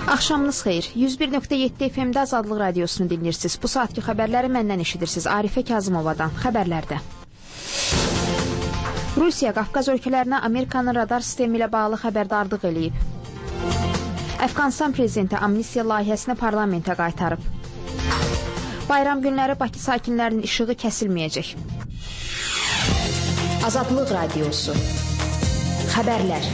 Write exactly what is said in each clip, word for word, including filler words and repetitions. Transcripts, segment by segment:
Axşamınız xeyir. yüz bir nöqtə yeddi F M-də Azadlıq Radiosunu dinləyirsiniz. Bu saatki xəbərləri məndən eşidirsiniz. Arifə Kazımovadan xəbərlərdə. Rusiya Qafqaz ölkələrinə Amerikanın radar sistemi ilə bağlı xəbərdarlıq eləyib. Əfqanistan prezidenti amnistiya layihəsini parlamentə qaytarıb. Bayram günləri Bakı sakinlərinin işığı kəsilməyəcək. Azadlıq Radiosu. Xəbərlər.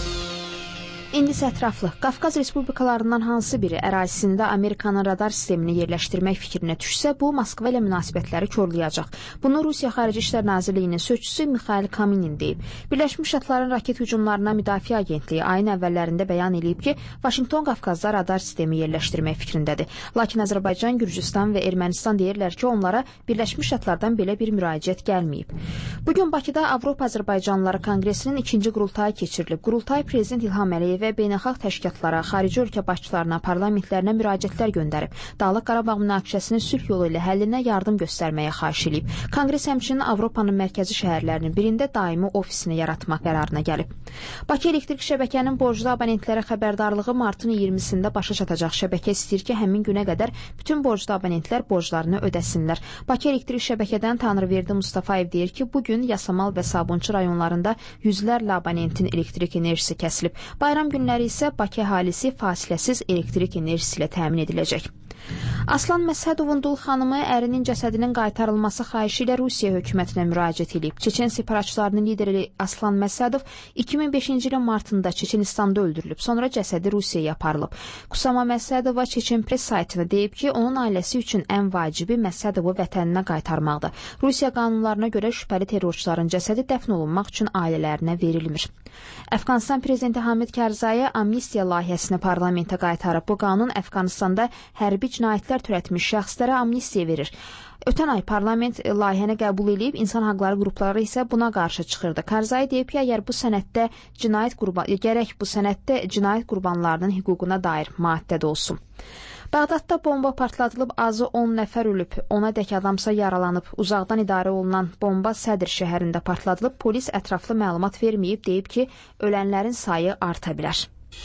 İndi isə ətraflı. Qafqaz respublikalarından hansı biri ərazisində Amerikanın radar sistemini yerləşdirmək fikrinə düşsə, bu Moskva ilə münasibətləri korlayacaq. Bunu Rusiya Xarici İşlər Nazirliyinin sözçüsü Mikhail Kaminin deyib. Birləşmiş Ştatların raket hücumlarına Müdafiə Agentliyi ayın əvvəllərində bəyan edib ki, Vaşinqton Qafqazda radar sistemi yerləşdirmək fikrindədir. Lakin Azərbaycan, Gürcüstan və Ermənistan deyirlər ki, onlara Birləşmiş Ştatlardan belə bir müraciət gəlməyib. Bugün Bakıda Avropa Azərbaycanlıları Konqresinin ikinci qurultayı keçirilib. Qurultay Prezident İlham Əliyev və beynəlxalq təşkilatlara, xarici ölkə başçılarına, parlamentlərinə müraciətlər göndərib. Dağlıq Qarabağ münaqişəsinin sülh yolu ilə həllinə yardım göstərməyə xahiş edib. Konqres həmçinin Avropanın mərkəzi şəhərlərinin birində daimi ofisini yaratmaq qərarına gəlib. Bakı elektrik şəbəkənin borclu abonentlərə xəbərdarlığı martın iyirmisində başa çatacaq. Şəbəkə istəyir ki, həmin günə qədər bütün borclu abonentlər borclarını ödəsinlər. Bakı elektrik şəbəkədən Tanrıverdi Mustafayev deyir ki, bugün Yasamal və Sabunçu rayonlarında yüzlərlə abonentin elektrik enerjisi kəsilib. Bayram günləri isə Bakı əhalisi fasiləsiz elektrik enerjisi ilə təmin ediləcək. Aslan Məsədovun dul xanımı ərinin cəsədinin qaytarılması xahişi ilə Rusiya hökumətinə müraciət edib. Çeçen separatçılarının lideri Aslan Məsədov iki min beşinci ilin martında Çeçenistanda öldürülüb, sonra cəsədi Rusiyaya aparılıb. Kusama Məsədova Çeçen press saytına deyib ki, onun ailəsi üçün ən vacibi Məsədovu vətəninə qaytarmaqdır. Rusiya qanunlarına görə şübhəli terrorçuların cəsədi dəfn olunmaq üçün ailələrinə verilmir. Əfqanistan prezidenti Hamid Karzai amnistiya layihəsini parlamentə qaytarıb. Bu qanun Əfqanistanda hərbi cinayətlər törətmiş şəxslərə amnistiya verir. Ötən ay parlament layihəni qəbul edib, insan haqları qrupları isə buna qarşı çıxırdı. Karzai deyib ki, əgər bu sənəddə cinayət qurban, gərək bu sənəddə cinayət qurbanlarının hüququna dair maddə də olsun. Bağdadda bomba partladılıb, azı on nəfər ölüb, ona dək adamsa yaralanıb. Uzaqdan idarə olunan bomba Sədr şəhərində partladılıb, polis ətraflı məlumat verməyib, deyib ki, ölənlərin sayı arta bilər.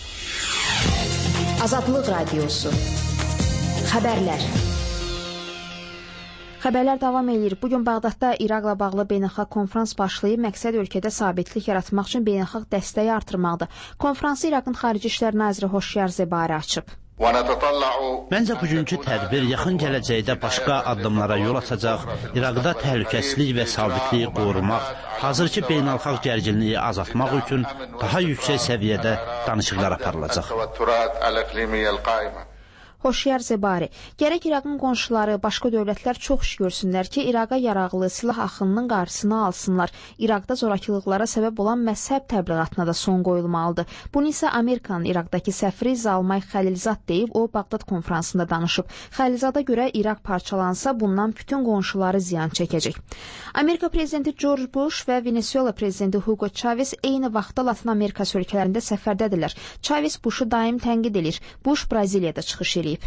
Azadlıq Radiosu. Xəbərlər. Xəbərlər davam edir. Bugün Bağdadda İraqla bağlı beynəlxalq konfrans başlayıb, məqsəd ölkədə sabitlik yaratmaq üçün beynəlxalq dəstəyi artırmaqdır. Konfransı İraqın Xarici İşlər Naziri Xoşyar Zebari açıb. Məncə bugünkü tədbir yaxın gələcəkdə başqa addımlara yol açacaq, İraqda təhlükəsizlik və sabitliyi qorumaq, hazırki beynəlxalq gərginliyi azaltmaq üçün daha yüksək səviyyədə danışıqlar aparılacaq. Xoşyar Zebari, gərək İraqın qonşuları, başqa dövlətlər çox iş görsünlər ki, İraqa yaraqlı silah axınının qarşısını alsınlar. İraqda zorakılıqlara səbəb olan məzhəb təbliğatına da son qoyulmalıdır. Bunu isə Amerikanın İraqdakı səfiri Zalmay Xəlilzad deyib, o Bağdad konfransında danışıb. Xəlilzada görə İraq parçalansa, bundan bütün qonşuları ziyan çəkəcək. Amerika prezidenti George Bush və Venezuela prezidenti Hugo Chavez eyni vaxtda Latin Amerikası ölkələrində səfərdədirlər. Chavez Bush'u daim tənqid edir. Bush Braziliyada çıxış eləyib.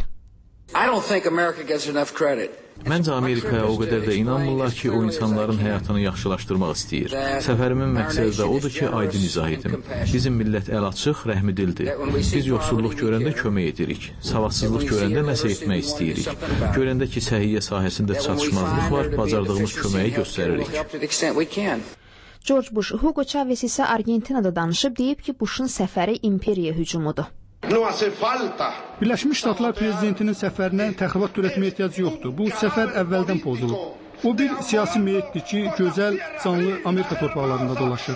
Məncə Amerikaya o qədər də inanmırlar ki, o insanların həyatını yaxşılaşdırmaq istəyir. Səfərimin məqsədi də odur ki, aydın izah edim. Bizim millət əl açıq, rəhmidildir. Biz yoxsulluq görəndə kömək edirik. Savadsızlıq görəndə nəsə etmək istəyirik. Görəndə ki, səhiyyə sahəsində çatışmazlıq var, bacardığımız köməyi göstəririk. George Bush, Hugo Chavez isə Argentinada danışıb, deyib ki, Bush'un səfəri imperiya hücumudur. Birləşmiş Ştatlar prezidentinin səfərinə təxribat törətməyə ehtiyac yoxdur. Bu səfər əvvəldən pozulub. O bir siyasi meyitdir ki, gözəl, canlı Amerika torpaqlarında dolaşır.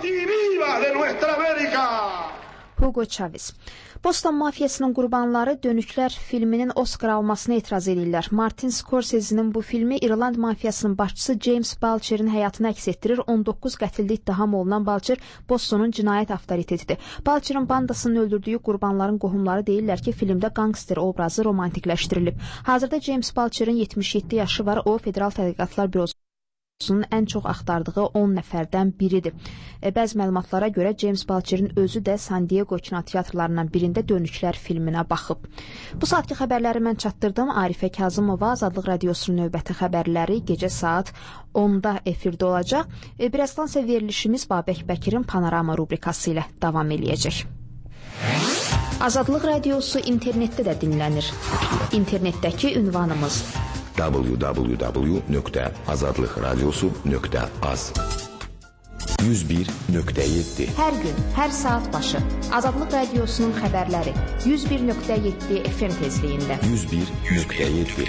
Hugo Chavez. Boston mafiyasının qurbanları Dönüklər filminin Oscar almasına etiraz edirlər. Martin Scorsese'nin bu filmi İrland mafiyasının başçısı James Balcher'in həyatını əks etdirir. on doqquz qətildə ittiham olunan Balcher Bostonun cinayət avtoritetidir. Balcher'ın bandasının öldürdüyü qurbanların qohumları deyirlər ki, filmdə qangster obrazı romantikləşdirilib. Hazırda James Balcher'in yetmiş yeddi yaşı var. O, Federal Tədqiqatlar Bürosu ən çox axtardığı on nəfərdən biridir. E, bəzi məlumatlara görə James Balcher'in özü də San Diego kinoteatrlarından birində Dönüklər filminə baxıb. Bu saatki xəbərləri mən çatdırdım. Arifə Kazımova, Azadlıq Radiosunun növbəti xəbərləri gecə saat onda efirdə olacaq. E, birazdan isə verilişimiz Babək Bəkirin Panorama rubrikası ilə davam eləyəcək. Azadlıq Radiosu internetdə də dinlənir. İnternetdəki ünvanımız w w w nöqtə azadlıq radiosu nöqtə az yüz bir nöqtə yeddi. Hər gün, hər saat başı Azadlıq Radiosunun xəbərləri yüz bir nöqtə yeddi F M tezliyində. yüz bir nöqtə yeddi.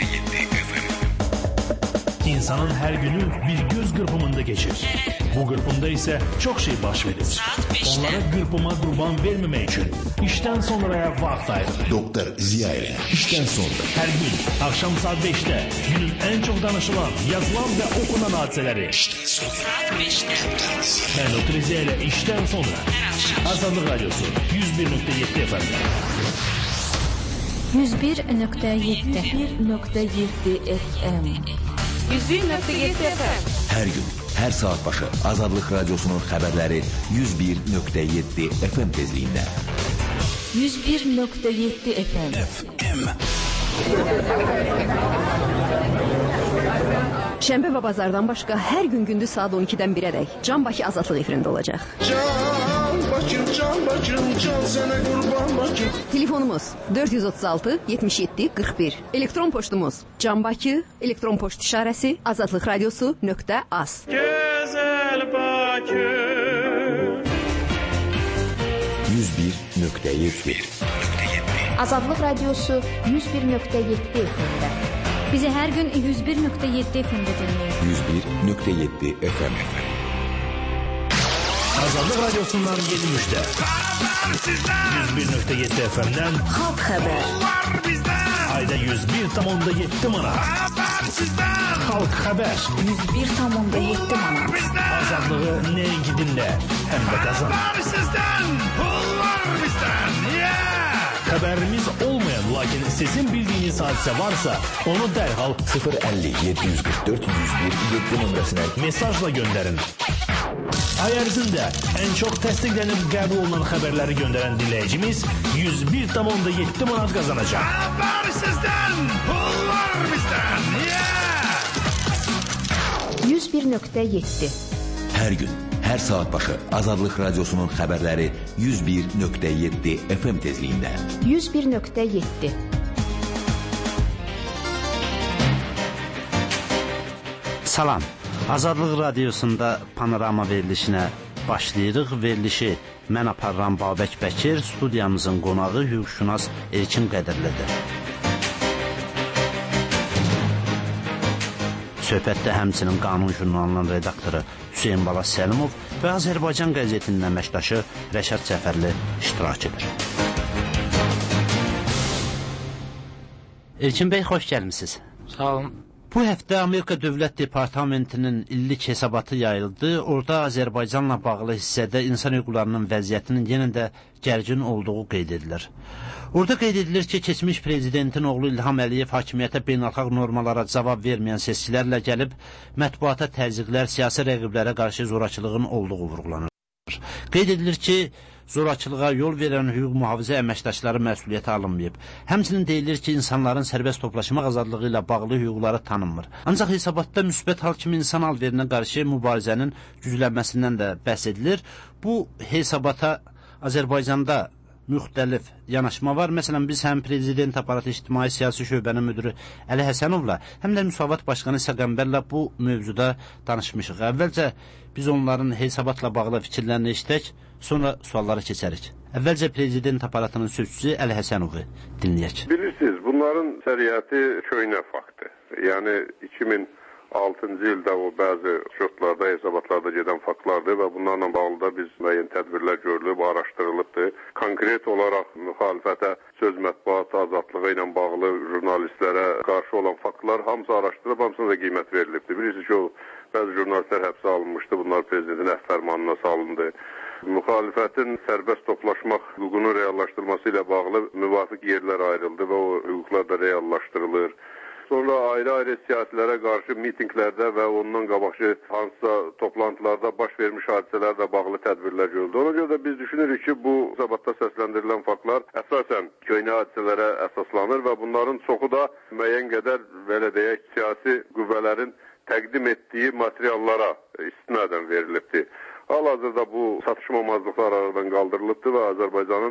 İnsanın hər günü bir göz qırpımında geçir. Bu qırpımda isə çox şey baş verir. Onlara qırpıma qurban verməmək üçün işdən sonraya vaxt ayırır. Doktor Ziya ilə işdən sonra. Hər gün axşam saat beşdə günün ən çox danışılan, yazılan və okunan hadisələri. İşdən sonra. Saat beşdə. Mən Doktor Ziya ilə işdən sonra. Azadlıq Radiosu yüz bir nöqtə yeddi F M. yüz bir nöqtə yeddi F M. yüz bir nöqtə yeddi F M. Hər gün, hər saat başı Azadlıq Radiosunun xəbərləri yüz bir nöqtə yeddi F M tezliyində. yüz bir nöqtə yeddi F M. Şənbə və bazardan başqa hər gün gündüz saat on ikidən birədək Can Bakı Azadlıq efirində olacaq. Can Bakım, Can Bakım, can sənə qurban Bakım. Telefonumuz dörd yüz otuz altı yetmiş yeddi qırx bir. Elektron poçtumuz Can Bakı, elektron poçt işarəsi azadlıq radiosu nöqtə az. Gözəl Bakı yüz bir nöqtə yeddi. Azadlıq Radiosu yüz bir nöqtə yeddi F M-də. Bizi hər gün yüz bir nöqtə yeddi F M-də dinləyin. yüz bir nöqtə yeddi F M. Azadlıq Radiosundan yeni müjdə. yüz bir nöqtə yeddi F M-dən Xalq xəbər. Ayda yüz bir tam onda yeddi manat. Xalq xəbər. yüz bir tam onda yeddi manat. Azadlığı nəinki dinlə, həm də qazan. Xəbərimiz olmayan, lakin sizin bildiyiniz hadisə varsa, onu dərhal sıfır əlli yeddi yüz qırx dörd yüz bir yeddi nömrəsinə mesajla göndərin. Ay ərzində ən çox təsdiqlənib qəbul olunan xəbərləri göndərən dinləyicimiz yüz bir tam onda yeddi manat qazanacaq. Xəbər sizdən, pul var bizdən. yüz bir nöqtə yeddi. Hər gün, hər saat başı Azadlıq Radiosunun xəbərləri yüz bir nöqtə yeddi F M tezliyində. yüz bir nöqtə yeddi. Salam. Azadlıq Radiosunda panorama verilişinə başlayırıq. Verilişi mən aparıram Babək Bəkir, studiyamızın qonağı hüquqşünas Elçin Qədirlidir. Söhbətdə həmçinin Qanun jurnalının redaktoru Hüseyin Bala Səlimov və Azərbaycan qəzetinin əməkdaşı Rəşad Cəfərli iştirak edir. Elçin bəy, xoş gəlmisiniz. Sağ olun. Bu həftə Amerika Dövlət Departamentinin illik hesabatı yayıldı. Orada Azərbaycanla bağlı hissədə insan hüquqlarının vəziyyətinin yenə də gərgin olduğu qeyd edilir. Orada qeyd edilir ki, keçmiş prezidentin oğlu İlham Əliyev hakimiyyətə beynəlxalq normalara cavab verməyən seçkilərlə gəlib, mətbuata təzyiqlər, siyasi rəqiblərə qarşı zorakılığın olduğu vurğulanır. Qeyd edilir ki, zorakılığa yol verən hüquq mühafizə əməkdaşları məsuliyyətə alınmayıb. Həmçinin deyilir ki, insanların sərbəst toplaşmaq azadlığı ilə bağlı hüquqları tanınmır. Ancaq hesabatda müsbət hal kimi insan alverinə qarşı mübarizənin güclənməsindən də bəhs edilir. Bu hesabata Azərbaycanda müxtəlif yanaşma var. Məsələn, biz həm Prezident Aparatı İctimai Siyasi Şöbənin müdürü Əli Həsənovla, həm də Müsavat Başqanı İsa Qəmbərlə bu mövzuda danışmışıq. Əvvəlcə biz onların hesabatla bağlı fikirlərini eşitək, sonra suallara keçərik. Əvvəlcə Prezident Aparatının sözçüsü Əli Həsənovu dinləyək. Bilirsiniz, bunların səriyyəti köynə faktdır. Yəni iki min altıncı ildə o bəzi şotlarda, hesabatlarda gedən faktlardır və bunlarla bağlı da biz müəyyən tədbirlər görülüb, araşdırılıbdır. Konkret olaraq müxalifətə, söz mətbuat azadlığı ilə bağlı jurnalistlərə qarşı olan faktlar hamısı araşdırılıb, hamısına da qiymət verilibdir. Bilirsiniz ki, o bəzi jurnalistlər həbsə alınmışdı, bunlar prezidentin əf fərmanına salındı. Müxalifətin sərbəst toplaşmaq hüququnun reallaşdırılması ilə bağlı müvafiq yerlər ayrıldı və o hüquqlar da reallaşdırılır. Sonra ayrı-ayrı siyasilərə qarşı mitinqlərdə və ondan qabaqçı hansısa toplantılarda baş vermiş hadisələrlə bağlı tədbirlər görüldü. Ona görə də biz düşünürük ki, bu hesabatda səsləndirilən faktlar əsasən köynə hadisələrə əsaslanır və bunların çoxu da müəyyən qədər, belə deyək, siyasi qüvvələrin təqdim etdiyi materiallara istinadən verilibdir. Hal-hazırda bu çatışmamazlıqlar aradan qaldırılıbdır və Azərbaycanın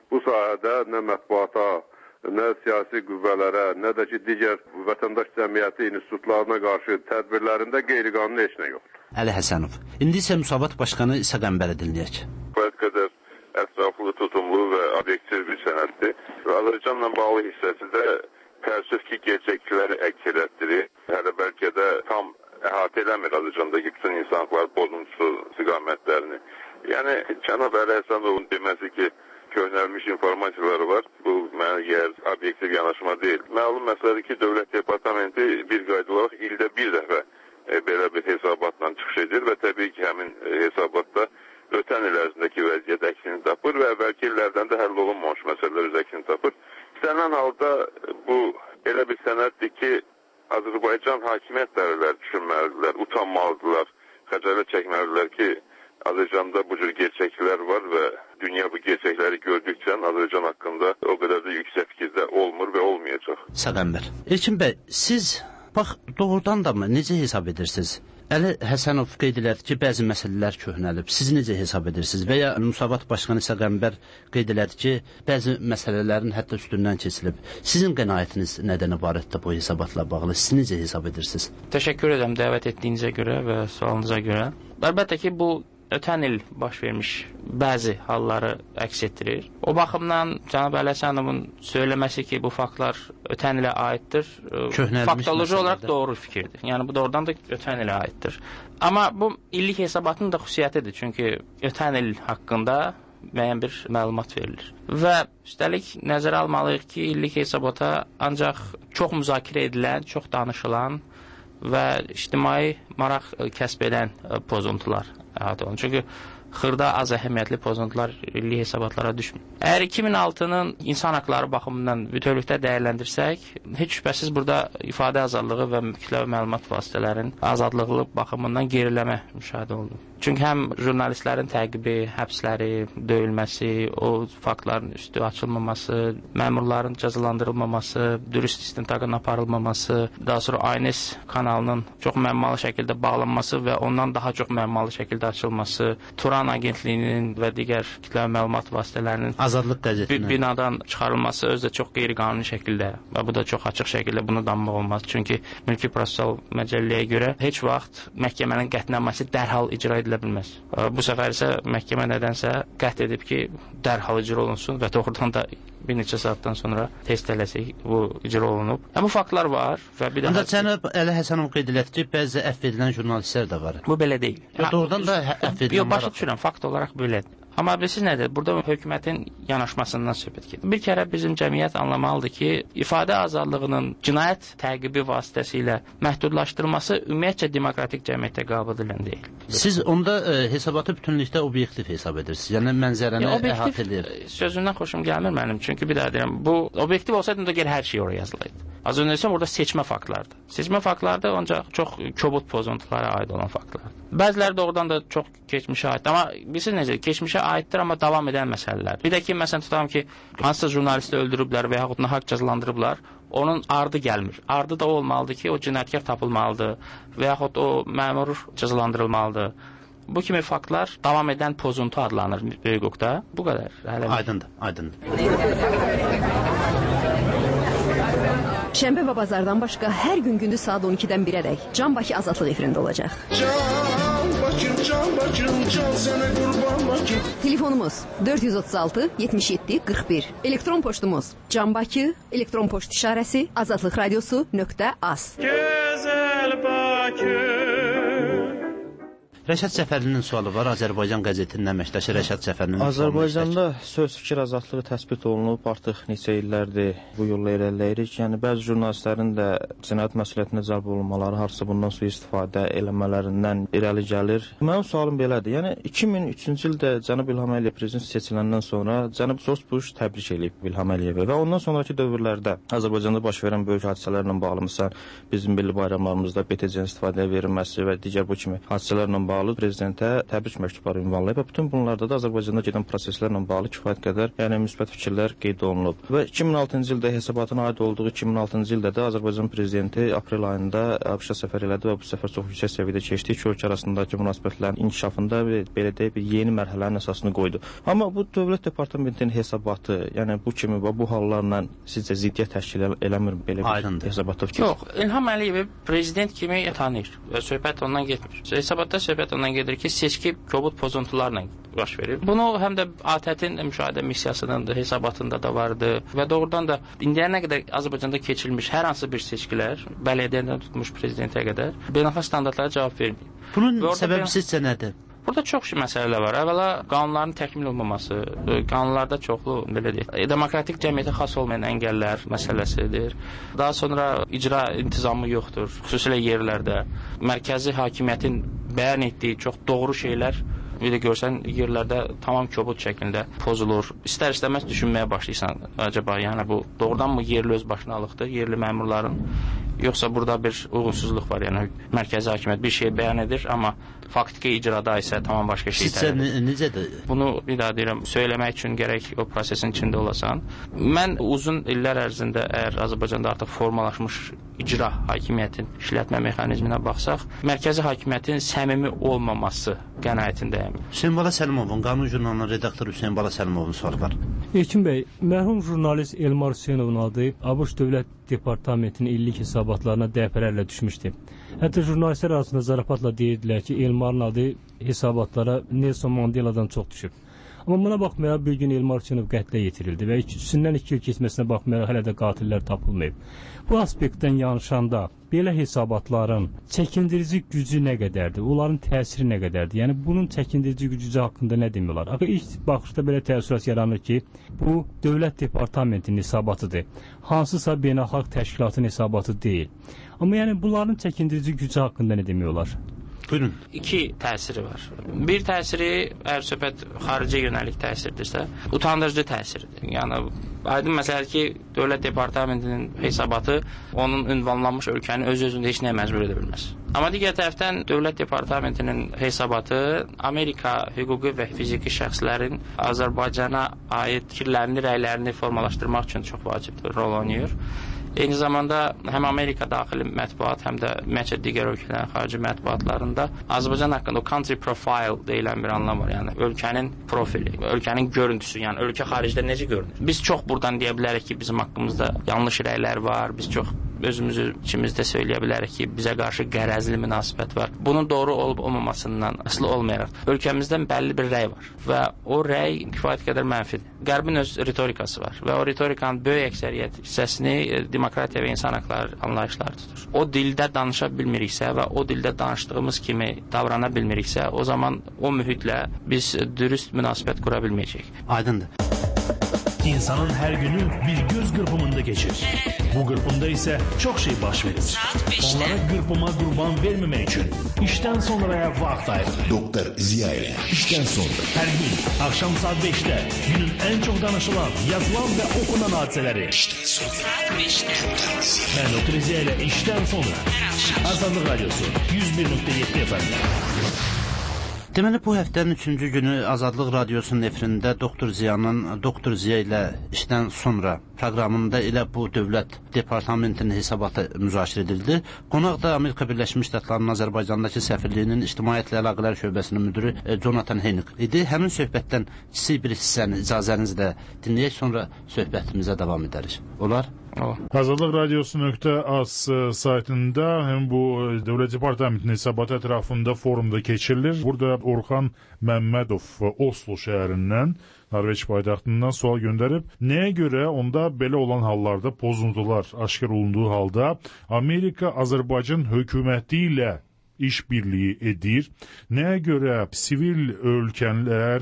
bu sahədə nə mətbuata, nə siyasi qüvvələrə, nə də ki, digər vətəndaş cəmiyyəti institutlarına qarşı tədbirlərində qeyri-qanuni heç nə yoxdur. Əli Həsənov. İndi isə Müsavat Başqanı İsa Qəmbərə dinləyək. Bəzi qədər ətraflı, tutumlu və obyektiv bir sənəddir. Azərbaycanla bağlı hissəsi də təəssüf ki, gerçəklikləri əks elətdirir. Hələ bəlkə də tam əhatə eləmir Azərbaycandakı bütün insanlar bozuntusu istiqamətlərini. Yəni, cənab Əli Həsənovun deməsi ki, köhnəlmiş informasiyaları var. Bu, mənə yer obyektiv yanaşma deyil. Məlum məsələdir ki, Dövlət Departamenti bir qayda olaraq ildə bir dəfə e, belə bir hesabatla çıxış edir və təbii ki, həmin e, hesabatda ötən il ərzindəki vəziyyət əksini tapır və əvvəlki illərdən də həll olunmamış məsələlər öz əksini tapır. İstənilən halda bu elə bir sənəddir ki, Azərbaycan hakimiyyətlərilər düşünməlidirlər, utanmalıdırlar, xəcalət çəkməlidirlər ki, Azərbaycanda bu cür gerçəklər var və dünya bu gerçəkləri gördükcə Azərbaycan haqqında o qədər də yüksək fikirdə olmur və olmayacaq. İsa Qəmbər. Elçin bəy, siz bax doğrudan da mı necə hesab edirsiniz? Əli Həsənov qeyd elədi ki, bəzi məsələlər köhnəlib. Siz necə hesab edirsiniz? Və ya Müsavat Başqanı İsa Qəmbər qeyd elədi ki, bəzi məsələlərin hətta üstündən keçilib. Sizin qənaətiniz nədən ibarətdir bu hesabatla bağlı? Siz necə hesab edirsiniz? Təşəkkür edirəm dəvət etdiyinizə görə və sualınıza görə. Əlbəttə ki, bu ötən il baş vermiş bəzi halları əks etdirir. O baxımdan cənab Əli Həsənovun söyləməsi ki, bu faktlar ötən ilə aiddir, faktoloji olaraq doğru fikirdir. Yəni, bu doğrudan da ötən ilə aiddir. Amma bu illik hesabatın da xüsusiyyətidir, çünki ötən il haqqında müəyyən bir məlumat verilir. Və üstəlik nəzərə almalıyıq ki, illik hesabata ancaq çox müzakirə edilən, çox danışılan və ictimai maraq kəsb edən pozuntular əhatə olunur. Çünki xırda az əhəmiyyətli pozuntular illik hesabatlara düşmür. Əgər iki min altının insan haqları baxımından bütövlükdə dəyərləndirsək, heç şübhəsiz burada ifadə azadlığı və kütləvi məlumat vasitələrinin azadlığı baxımından geriləmə müşahidə olunur. Çünki həm jurnalistlərin təqibi, həbsləri, döyülməsi, o faktların üstü açılmaması, məmurların cəzalandırılmaması, dürüst istintaqın aparılmaması, daha sonra A N S kanalının çox məmmalı şəkildə bağlanması və ondan daha çox məmmalı şəkildə açılması, Turan agentliyinin və digər kütləvi məlumat vasitələrinin Azadlıq qəzetinin binadan çıxarılması özü də çox qeyri-qanuni şəkildə və bu da çox açıq şəkildə bunu danmaq olmaz. Çünki Mülki Prosessual Məcəlləyə görə heç vaxt məhkəmənin qətnnaməsi dərhal icra edilə bilməz. Bu səfər isə məhkəmə nədənsə qət edib ki, dərhal icra olunsun və doğrudan da bir neçə saatdan sonra test eləsək bu icra olunub. Həm bu faktlar var və bir daha... Cənab Əli Həsənov qeyd elədi ki, bəzi əfv edilən jurnalistlər də var. Bu belə deyil. Yo, doğrudan da əfv edilən var. Yox, başa düşürəm, fakt olaraq belədir. Amma bilirsiniz nədir? Burada hökumətin yanaşmasından söhbət gedir. Bir kərə bizim cəmiyyət anlamalıdır ki, ifadə azadlığının cinayət təqibi vasitəsilə məhdudlaşdırılması ümumiyyətcə demokratik cəmiyyətdə qəbul edilən deyil. Siz onda e, hesabatı bütünlükdə obyektiv hesab edirsiniz. Yəni mənzərəni əhatə edir. Sözündən xoşum gəlmir mənim. Çünki bir daha deyirəm, bu obyektiv olsaydı da gəl hər şey oraya yazılaydı. Az öncə desəm, orada seçmə faktlardır. Seçmə faktlarda ancaq çox kobud pozuntulara aid olan faktlardır. Bəziləri doğrudan da çox keçmişə aiddir. Amma bilirsiniz necə, keçmişə aiddir, amma davam edən məsələlər. Bir də ki, məsələn, tutalım ki, hansısa jurnalisti öldürüblər və yaxud nahaq cəzalandırıblar, onun ardı gəlmir. Ardı da olmalıdır ki, o cinayətkar tapılmalıdır və yaxud o məmur cəzalandırılmalıdır. Bu kimi faktlar davam edən pozuntu adlanır hüquqda. Bu qədər. Hələ aydındır, aydındır. Şənbə və bazardan başqa hər gün gündüz saat on ikidən birədək Can Bakı Azadlıq efirində olacaq. Can Bakım, Can Bakım, can sənə qurban Bakım. Telefonumuz dörd yüz otuz altı yetmiş yeddi qırx bir. Elektron poçtumuz Can Bakı, elektron poçt işarəsi azadlıq radiosu nöqtə az. Gözəl Bakı. Rəşad Səfərlinin sualı var. Azərbaycan qəzetinin əməkdaşı Rəşad Səfərlinin sualı. Azərbaycanda söz fikir azadlığı təsbit olunub, artıq neçə illərdir bu yolla irəliləyirik. Yəni bəzi jurnalistlərin də cinayət məsuliyyətinə cəlb olunmaları, harsa bundan sui istifadə eləmələrindən irəli gəlir. Mənim sualım belədir. Yəni iki min üçüncü ildə cənab İlham Əliyev prezident seçiləndən sonra cənab George Bush təbrik edib İlham Əliyevi və ondan sonraki dövrlərdə Azərbaycanda baş verən böyük hadisələrlə bağlı, məsələn, bizim milli bayramlarımızda B T C-nin istifadəyə verilməsi və digər bu kimi hadisələrlə bağlı bağlı prezidentə təbrik məktubları ünvanlayıb və bütün bunlarda da Azərbaycanda gedən proseslərlə bağlı kifayət qədər yəni müsbət fikirlər qeyd olunub. Və iki min altıncı ildə hesabatına aid olduğu iki min altıncı ildə də Azərbaycan prezidenti aprel ayında ABŞ-a səfər elədi və bu səfər çox yüksək səviyyədə keçdi. İki ölkə arasındakı münasibətlərin inkişafında belə deyək bir yeni mərhələnin əsasını qoydu. Amma bu Dövlət Departamentinin hesabatı, yəni bu kimi və bu hallarla sizcə ziddiyyət təşkil eləmir belə bir Aydındır. Hesabatda fikir? Yox, İlham Əliyev prezident kimi tanıyır və söhbət ondan getmir. Hesabatda söhbət ondan gedir ki, seçki kobud pozuntularla baş verir. Bunu həm də ATƏT-in müşahidə missiyasının da hesabatında da vardı və doğrudan da indiyənə qədər Azərbaycanda keçirilmiş hər hansı bir seçkilər, bələdiyyədən tutmuş prezidentə qədər beynəlxalq standartlara cavab vermir. Bunun səbəbi sizcə nədir? Burada çox şey məsələlər var. Əvvəla qanunların təkmil olmaması, qanunlarda çoxlu belə deyək, demokratik cəmiyyətə xas olmayan əngəllər məsələsidir. Daha sonra icra intizamı yoxdur, xüsusilə yerlərdə. Mərkəzi hakimiyyətin bəyan etdiyi çox doğru şeylər bir də görsən yerlərdə tamam kobud şəklində pozulur. İstər-istəməz düşünməyə başlayırsan, acaba yəni bu doğrudanmı yerli öz başına alıqdır, yerli məmurların, yoxsa burada bir uyğunsuzluq var, yəni mərkəzi hakimiyyət bir şey bəyan edir, amma faktiki icrada isə tamam başqa şey təyin edir. Sizcə necədir? Bunu bir daha deyirəm, söyləmək üçün gərək o prosesin içində olasan. Mən uzun illər ərzində əgər Azərbaycanda artıq formalaşmış icra hakimiyyətin işlətmə mexanizminə baxsaq, mərkəzi hakimiyyətin səmimi olmaması qənaətindəyəm. Hüseyn Bala Səlimovun, qanun jurnalının redaktoru Hüseyn Bala Səlimovun sualı var. Elkin bəy, mərhum jurnalist Elmar Hüseynovun adı ABŞ Dövlət Departamentinin illik hesabatlarına dəfələrlə düşmüşdü. Hətta jurnalistlər arasında zarafatla deyirdilər ki, Elmarın adı hesabatlara Nelson Mandela'dan çox düşüb. Amma buna baxmayaraq bir gün Elmar Hüseynov qətlə yetirildi və üstündən iki il keçməsinə baxmayaraq hələ də qatillər tapılmayıb. Bu aspektdən yanışanda belə hesabatların çəkindirici gücü nə qədərdir? Onların təsiri nə qədərdir? Yəni bunun çəkindirici gücü haqqında nə demək olar? Axı ilk baxışda belə təəssürat yaranır ki, bu Dövlət Departamentinin hesabatıdır. Hansısa beynəlxalq təşkilatın hesabatı deyil. Amma yəni bunların çəkindirici gücü haqqında nə demək olar? Buyurun. İki təsiri var. Bir təsiri, əgər söhbət xaricə yönəlik təsirdirsə, utandırıcı təsirdir. Yəni, aydın məsələdir ki, Dövlət Departamentinin hesabatı onun ünvanlanmış ölkəni öz-özündə heç nəyə məcbur edə bilməz. Amma digər tərəfdən Dövlət Departamentinin hesabatı Amerika hüquqi və fiziki şəxslərin Azərbaycana aid fikirlərini, rəylərini formalaşdırmaq üçün çox vacib rol oynayır. Eyni zamanda həm Amerika daxili mətbuat, həm də ümumiyyətlə digər ölkələrin xarici mətbuatlarında Azərbaycan haqqında o country profile deyilən bir anlam var. Yəni ölkənin profili, ölkənin görüntüsü, yəni ölkə xaricdə necə görünür? Biz çox buradan deyə bilərik ki, bizim haqqımızda yanlış rəylər var, biz çox özümüzü içimizdə söyləyə bilərik ki, bizə qarşı qərəzli münasibət var. Bunun doğru olub olmamasından asılı olmayaraq ölkəmizdən bəlli bir rəy var və o rəy kifayət qədər mənfidir. Qərbin öz ritorikası var və o ritorikanın böyük əksəriyyət hissəsini demokratiya və insan haqları anlayışları tutur. O dildə danışa bilmiriksə və o dildə danışdığımız kimi davrana bilmiriksə, o zaman o mühitlə biz dürüst münasibət qura bilməyəcəyik. Aydındır. İnsanın hər günü bir göz qırpımında keçir. Bu qırpımda isə çox şey baş verir. Onlara qırpıma qurban verməmək üçün işdən sonraya vaxt ayırır. Doktor Ziya ilə işdən sonra. Hər gün axşam saat beşdə günün ən çox danışılan, yazılan və oxunan hadisələri. İşdən sonra. Mən Doktor Ziya ilə işdən sonra. Azadlıq Radyosu yüz bir nöqtə yeddi F M. Deməli, bu həftənin üçüncü günü Azadlıq Radyosunun efirində Doktor Ziyanın Doktor Ziya ilə işdən sonra proqramında elə bu Dövlət Departamentinin hesabatı müzakirə edildi. Qonaq da Amerika Birləşmiş Ştatlarının Azərbaycandakı səfirliyinin İctimaiyyətlə Əlaqələr Şöbəsinin müdürü Jonathan Henik idi. Həmin söhbətdən kiçik bir hissəni icazənizlə dinləyək, sonra söhbətimizə davam edərik. Olar? Azadlıq Radyosu nöqtə az saytında həm bu Dövlət Departamentinin hesabatı ətrafında forumda keçirilir. Burada Orxan Məmmədov Oslo şəhərindən, Norveç paytaxtından sual göndərib. Nəyə görə onda belə olan hallarda pozuntular aşkar olunduğu halda Amerika Azərbaycan hökuməti ilə işbirliği edir. Nəyə görə sivil ölkələr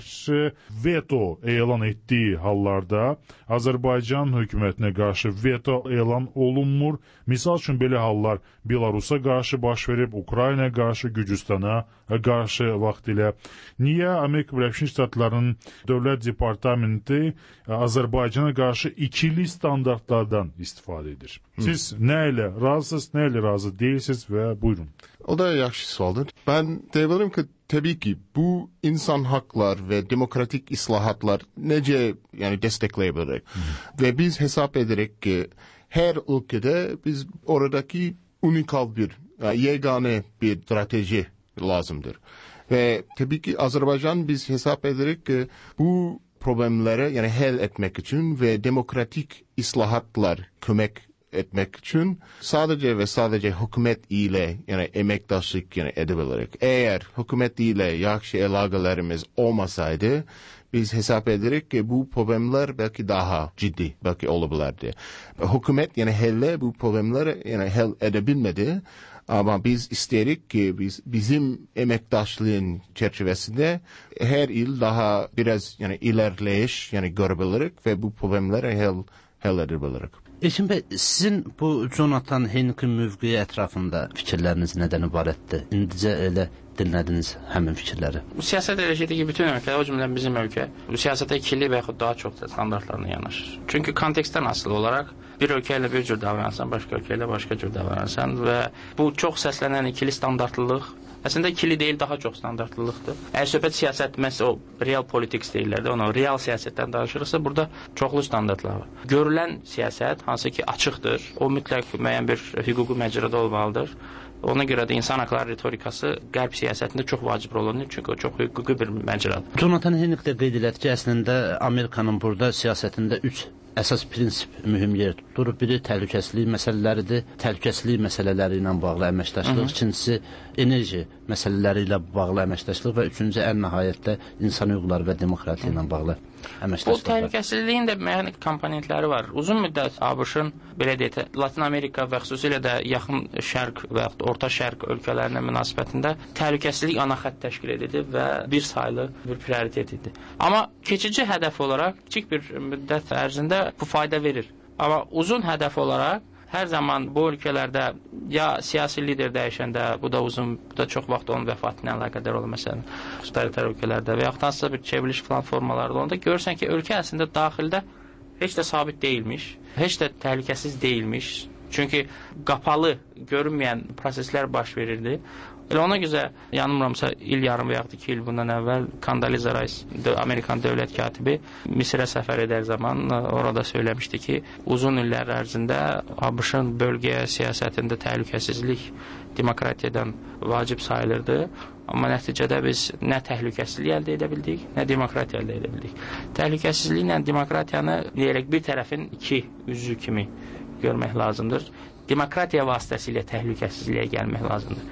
veto elan etdiyi hallarda Azərbaycan hökumətinə qarşı veto elan olunmur? Misal üçün belə hallar Belarusa qarşı baş verib, Ukrayna qarşı, Gürcüstana qarşı vaxtilə. Niyə Amerika Birləşmiş Ştatlarının Dövlət Departamenti Azərbaycana qarşı ikili standartlardan istifadə edir? Siz nə ilə razısınız, nə ilə razı deyilsiniz və buyurun. O da yaxşı sualdır. Ben deyilim ki tabii ki bu insan haklar ve demokratik islahatlar nece yani destekleyebilir. Ve biz hesap ederek ki her ülkede biz oradaki unikal bir, yani yegane bir strateji lazımdır. Ve tabii ki Azerbaycan biz hesap ederek ki bu problemlere yani hal etmek için ve demokratik islahatlar kömek etmek için sadece ve sadece hükümet ile yani emektaşlık yani edebiliriz. Eğer hükümet ile yaxşı əlaqələrimiz olmasaydı biz hesap ederek ki bu problemler belki daha ciddi belki olabilirdi. Hükümet yani hele bu problemleri yani hal edebilmedi. Ama biz isterik ki biz bizim emektaşlığın çerçevesinde her yıl daha biraz yani ilerleyiş yani görebiliriz ve bu problemleri hal hal edebiliriz. Elçin bəy, sizin bu Jonathan Henkin mövqeyi ətrafında fikirləriniz nədən ibarətdir? İndicə elə dinlədiniz həmin fikirləri. Bu siyasət elə şeydir ki, bütün ölkələr, o cümlədən bizim ölkə, bu siyasətə ikili və yaxud daha çox standartlarına yanaşır. Çünki kontekstdən asılı olaraq bir ölkə ilə bir cür davranırsan, başqa ölkə ilə başqa cür davranırsan və bu çox səslənən ikili standartlılıq əslində ikili deyil, daha çox standartlılıqdır. Əgər söhbət siyasət, məhz o real politics deyirlər də, ona real siyasətdən danışırsa, burada çoxlu standartlar var. Görülən siyasət, hansı ki açıqdır, o mütləq müəyyən bir hüquqi məcrada olmalıdır. Ona görə də insan haqları ritorikası qərb siyasətində çox vacib rol oynayır, çünki o çox hüquqi bir məcradır. Jonathan Hennik də qeyd elədi ki, əslində Amerikanın burada siyasətində üç əsas prinsip mühüm yer tutur. Biri təhlükəsizlik məsələləridir. Təhlükəsizlik məsələləri ilə bağlı əməkdaşlıq, ikincisi enerji məsələləri ilə bağlı əməkdaşlıq və üçüncü ən nəhayətdə insan hüquqları və demokratiya ilə bağlı əməkdaşlıq. Bu təhlükəsizliyin də müəyyən komponentləri var. Uzun müddət ABŞ-ın belə deyək, Latin Amerika və xüsusilə də yaxın şərq və yaxud orta şərq ölkələrinə münasibətində təhlükəsizlik ana xətt təşkil edirdi və bir saylı bir prioritet idi. Amma keçici hədəf olaraq kiçik bir müddət ərzində bu fayda verir. Amma uzun hədəf olaraq hər zaman bu ölkələrdə ya siyasi lider dəyişəndə, bu da uzun, bu da çox vaxt onun vəfatı ilə əlaqədar olur, məsələn, totalitar ölkələrdə və yaxud hansısa bir çevriliş platformalarda olanda görürsən ki, ölkə əslində daxildə heç də sabit deyilmiş, heç də təhlükəsiz deyilmiş. Çünki qapalı, görünməyən proseslər baş verirdi. Elə ona görə yanılmıramsa il yarım və yaxud iki il bundan əvvəl Condoleezza Rice, Amerikan dövlət katibi Misirə səfər edər zaman orada söyləmişdi ki, uzun illər ərzində ABŞ-ın bölgə siyasətində təhlükəsizlik demokratiyadan vacib sayılırdı. Amma nəticədə biz nə təhlükəsizlik əldə edə bildik, nə demokratiya əldə edə bildik. Təhlükəsizliklə demokratiyanı deyərək bir tərəfin iki üzü kimi görmək lazımdır. Demokratiya vasitəsilə təhlükəsizliyə gəlmək lazımdır.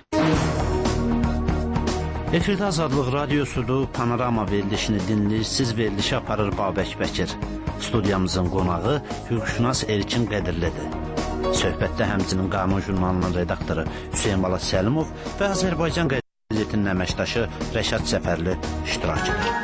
Efirdə Azadlıq Radiosudur, Panorama verilişini dinləyirsiniz, verilişi aparır Babək Bəkir. Studiyamızın qonağı hüquqşünas Elçin Qədirlidir. Söhbətdə həmçinin Qanun jurnalının redaktoru Hüseyin Bala Səlimov və Azərbaycan qəzetinin əməkdaşı Rəşad Səfərli iştirak edir.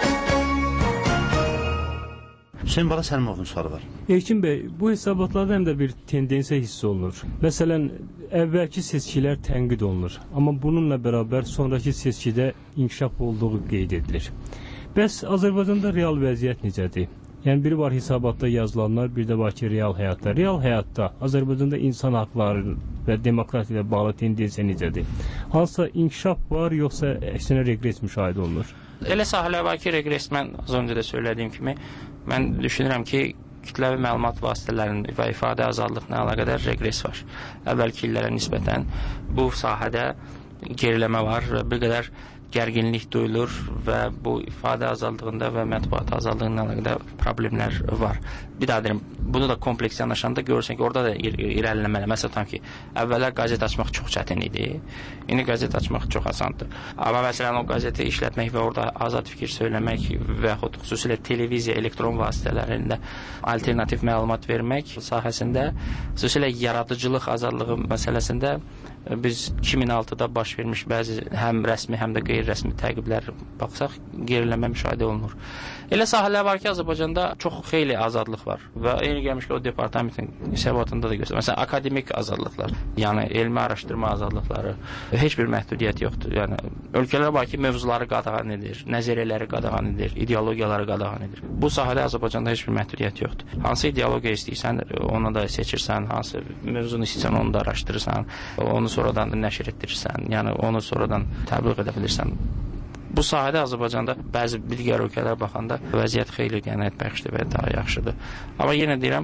Hüseyin Bala Səlimovun sualı var. Elçin bəy, bu hesabatlarda həm də bir tendensiya hiss olunur. Məsələn, əvvəlki seçkilər tənqid olunur, amma bununla bərabər sonraki seçkidə inkişaf olduğu qeyd edilir. Bəs Azərbaycanda real vəziyyət necədir? Yəni, biri var hesabatda yazılanlar, bir də var ki, real həyatda. Real həyatda Azərbaycanda insan haqları və demokratiya ilə bağlı tendensiya necədir? Hansısa inkişaf var, yoxsa əksinə reqres müşahidə olunur? Elə sahələr var ki, reqres, mən az öncə də söylədiyim kimi, mən düşünürəm ki, kütləvi məlumat vasitələrinin və ifadə azadlığına əlaqədar reqres var. Əvvəlki illərə nisbətən bu sahədə geriləmə var və bir qədər gərginlik duyulur və bu ifadə azadlığında və mətbuat azadlığına əlaqədar problemlər var. Bir daha deyirəm, bunu da kompleks yanaşanda görürsən ki, orada da ir irəliləmələr. Məsələn ki, əvvəllər qəzet açmaq çox çətin idi. İndi qəzet açmaq çox asandır. Amma məsələn o qəzeti işlətmək və orada azad fikir söyləmək və yaxud xüsusilə televiziya, elektron vasitələrində alternativ məlumat vermək sahəsində, xüsusilə yaradıcılıq azadlığı məsələsində biz iki min altıda baş vermiş bəzi həm rəsmi, həm də qeyri-rəsmi təqiblər baxsaq, geriləmə müşahidə olunur. Elə sahələr var ki, Azərbaycanda çox xeyli azadlıq var və eyni gəlmiş ki, o departamentin hesabatında da göstərir. Məsələn, akademik azadlıqlar, yəni elmi araşdırma azadlıqları, heç bir məhdudiyyət yoxdur. Yəni, ölkələr var ki, mövzuları qadağan edir, nəzəriyyələri qadağan edir, ideologiyaları qadağan edir. Bu sahədə Azərbaycanda heç bir məhdudiyyət yoxdur. Hansı ideologiya istəyirsən, onu da seçirsən, hansı mövzunu istəyirsən, onu da araşdırırsan, onu sonradan nəşr etdirirsən, yəni onu sonradan təbliğ edə bilirsən. Bu sahədə Azərbaycanda bəzi digər ölkələrə baxanda vəziyyət xeyli qənaətbəxşdir və daha yaxşıdır. Amma yenə deyirəm,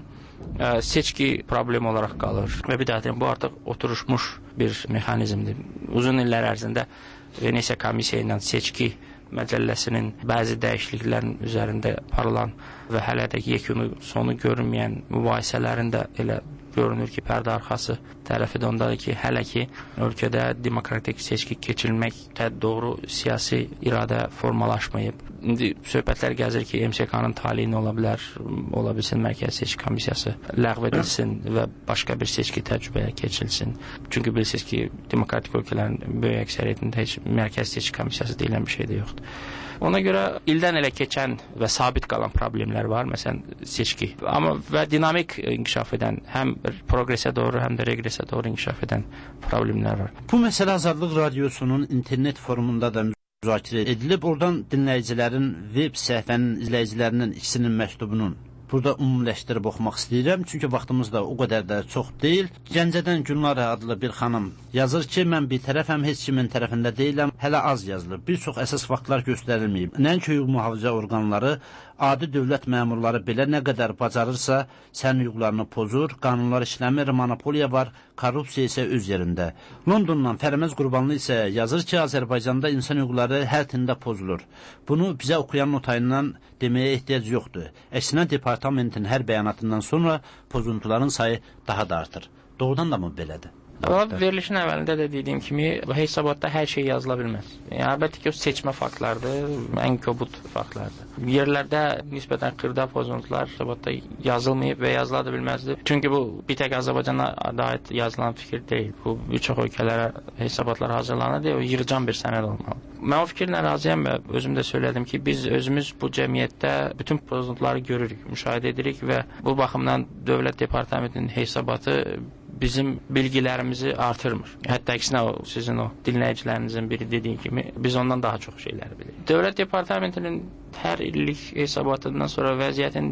seçki problem olaraq qalır və bir daha deyirəm, bu artıq oturuşmuş bir mexanizmdir. Uzun illər ərzində Venesiya komissiya ilə seçki məcəlləsinin bəzi dəyişikliklərin üzərində aparılan və hələ də yekunu sonu görünməyən mübahisələrin də elə görünür ki, pərdə arxası tərəfi də ondadır ki, hələ ki, ölkədə demokratik seçki keçirilməkdə doğru siyasi iradə formalaşmayıb. İndi söhbətlər gəzir ki, M S K-nın taleyini ola bilər, ola bilsin Mərkəzi Seçki Komissiyası ləğv edilsin və başqa bir seçki təcrübəyə keçilsin. Çünki bilirsiniz ki, demokratik ölkələrin böyük əksəriyyətində heç Mərkəzi Seçki Komissiyası deyilən bir şey də yoxdur. Ona görə ildən elə keçən və sabit qalan problemlər var, məsələn, seçki. Amma və dinamik inkişaf edən, həm progresə doğru, həm də regresə doğru inkişaf edən problemlər var. Bu məsələ Azadlıq Radiosunun internet forumunda da müzakirə edilib. Oradan dinləyicilərin web səhifənin izləyicilərinin ikisinin məktubunun burada ümumiləşdirib oxumaq istəyirəm, çünki vaxtımız da o qədər də çox deyil. Gəncədən Günlara adlı bir xanım yazır ki, mən bir tərəfəm, heç kimin tərəfində deyiləm, hələ az yazılır. Bir çox əsas faktlar göstərilməyib. Nəinki hüquq mühafizə orqanları, adi dövlət məmurları belə nə qədər bacarırsa, sənin hüquqlarını pozur, qanunlar işləmir, monopoliya var, korrupsiya isə öz yerində. Londondan Fərəməz Qurbanlı isə yazır ki, Azərbaycanda insan hüquqları hər tində pozulur. Bunu bizə oxuyan notayından deməyə ehtiyac yoxdur. Əksinə departamentin hər bəyanatından sonra pozuntuların sayı daha da artır. Doğrudan da mı belədir? Verilişin əvvəlində də dediyim kimi, hesabatda hər şey yazıla bilməz. Yəni, əlbəttə ki, o seçmə faktlardır, ən kobud faktlardır. Yerlərdə nisbətən xırda pozuntular hesabatda yazılmayıb və yazıla da bilməzdir. Çünki bu bir tək Azərbaycana aid yazılan fikir deyil. Bu, bir çox ölkələrə hesabatlar hazırlanır deyə, o yığıcan bir sənəd olmalı. Mən o fikirlə razıyam və özüm də söylədim ki, biz özümüz bu cəmiyyətdə bütün pozuntuları görürük, müşahidə edirik və bu baxımdan Dövlət Departamentinin hesabatı bizim bilgilərimizi artırmır. Hətta əksinə o, sizin o dinləyicilərinizin biri dediyi kimi, biz ondan daha çox şeyləri bilirik. Dövlət Departamentinin hər illik hesabatından sonra vəziyyətin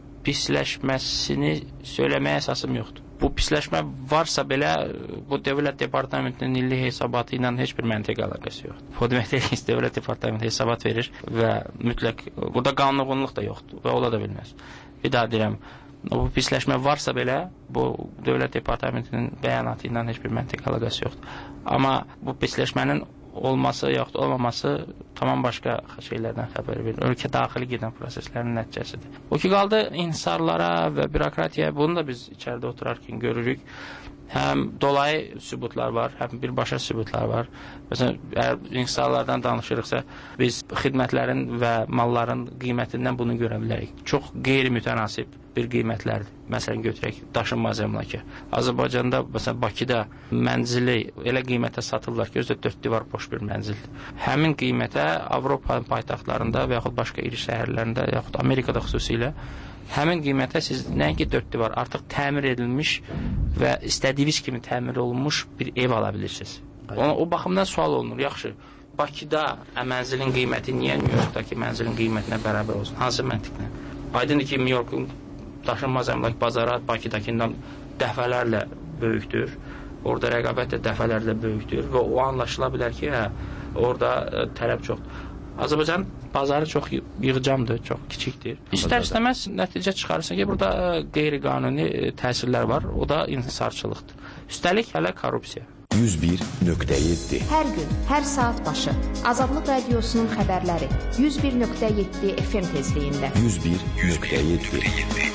pisləşməsini söyləməyə əsasım yoxdur. Bu pisləşmə varsa belə, bu Dövlət Departamentinin illik hesabatı ilə heç bir məntiq əlaqəsi yoxdur. O demək deyil ki, Dövlət Departamenti hesabat verir və mütləq, burada qanunluğunluq da yoxdur və ola da bilməz. Bir daha deyirəm, bu pisləşmə varsa belə, bu Dövlət Departamentinin bəyanatı ilə heç bir məntiq əlaqəsi yoxdur. Amma bu pisləşmənin olması yaxud olmaması tamam başqa şeylərdən xəbər verir. Ölkə daxili gedən proseslərin nəticəsidir. O ki, qaldı insarlara və bürokratiyaya, bunu da biz içəridə oturarkən görürük. Həm dolayı sübutlar var, həm birbaşa sübutlar var. Məsələn, əgər insarlardan danışırıqsa, biz xidmətlərin və malların qiymətindən bunu görə bilərik. Çox qeyri-mütənasib bir qiymətlərdir. Məsələn, götürək daşınmaz əmlakı. Azərbaycanda, məsələn, Bakıda mənzili elə qiymətə satırlar ki, özdə dörd divar boş bir mənzildir. Həmin qiymətə Avropa paytaxtlarında və yaxud başqa iri şəhərlərində, yaxud Amerikada xüsusilə həmin qiymətə siz nəinki dörd divar, artıq təmir edilmiş və istədiyiniz kimi təmir olunmuş bir ev ala bilirsiniz. O, o baxımdan sual olunur. Yaxşı, Bakıda mənzilin qiyməti niyə New Yorkdakı mənzilin qiymətinə bərabər olsun? Hansı məntiqlə? Aydındır ki, New Yorkun daşınmaz əmlak bazarı Bakıdakından dəfələrlə böyükdür. Orada rəqabət də dəfələrlə böyükdür və o anlaşıla bilər ki, hə, orada ə, tələb çoxdur. Azərbaycan bazarı çox yığcamdır, çox kiçikdir. İstər-istəməz nəticə çıxarırsa ki, burada qeyri-qanuni təsirlər var, o da insarçılıqdır. Üstəlik hələ korrupsiya. yüz bir nöqtə yeddi Hər gün, hər saat başı Azadlıq Radiosunun xəbərləri yüz bir nöqtə yeddi F M tezliyində. yüz bir nöqtə yeddi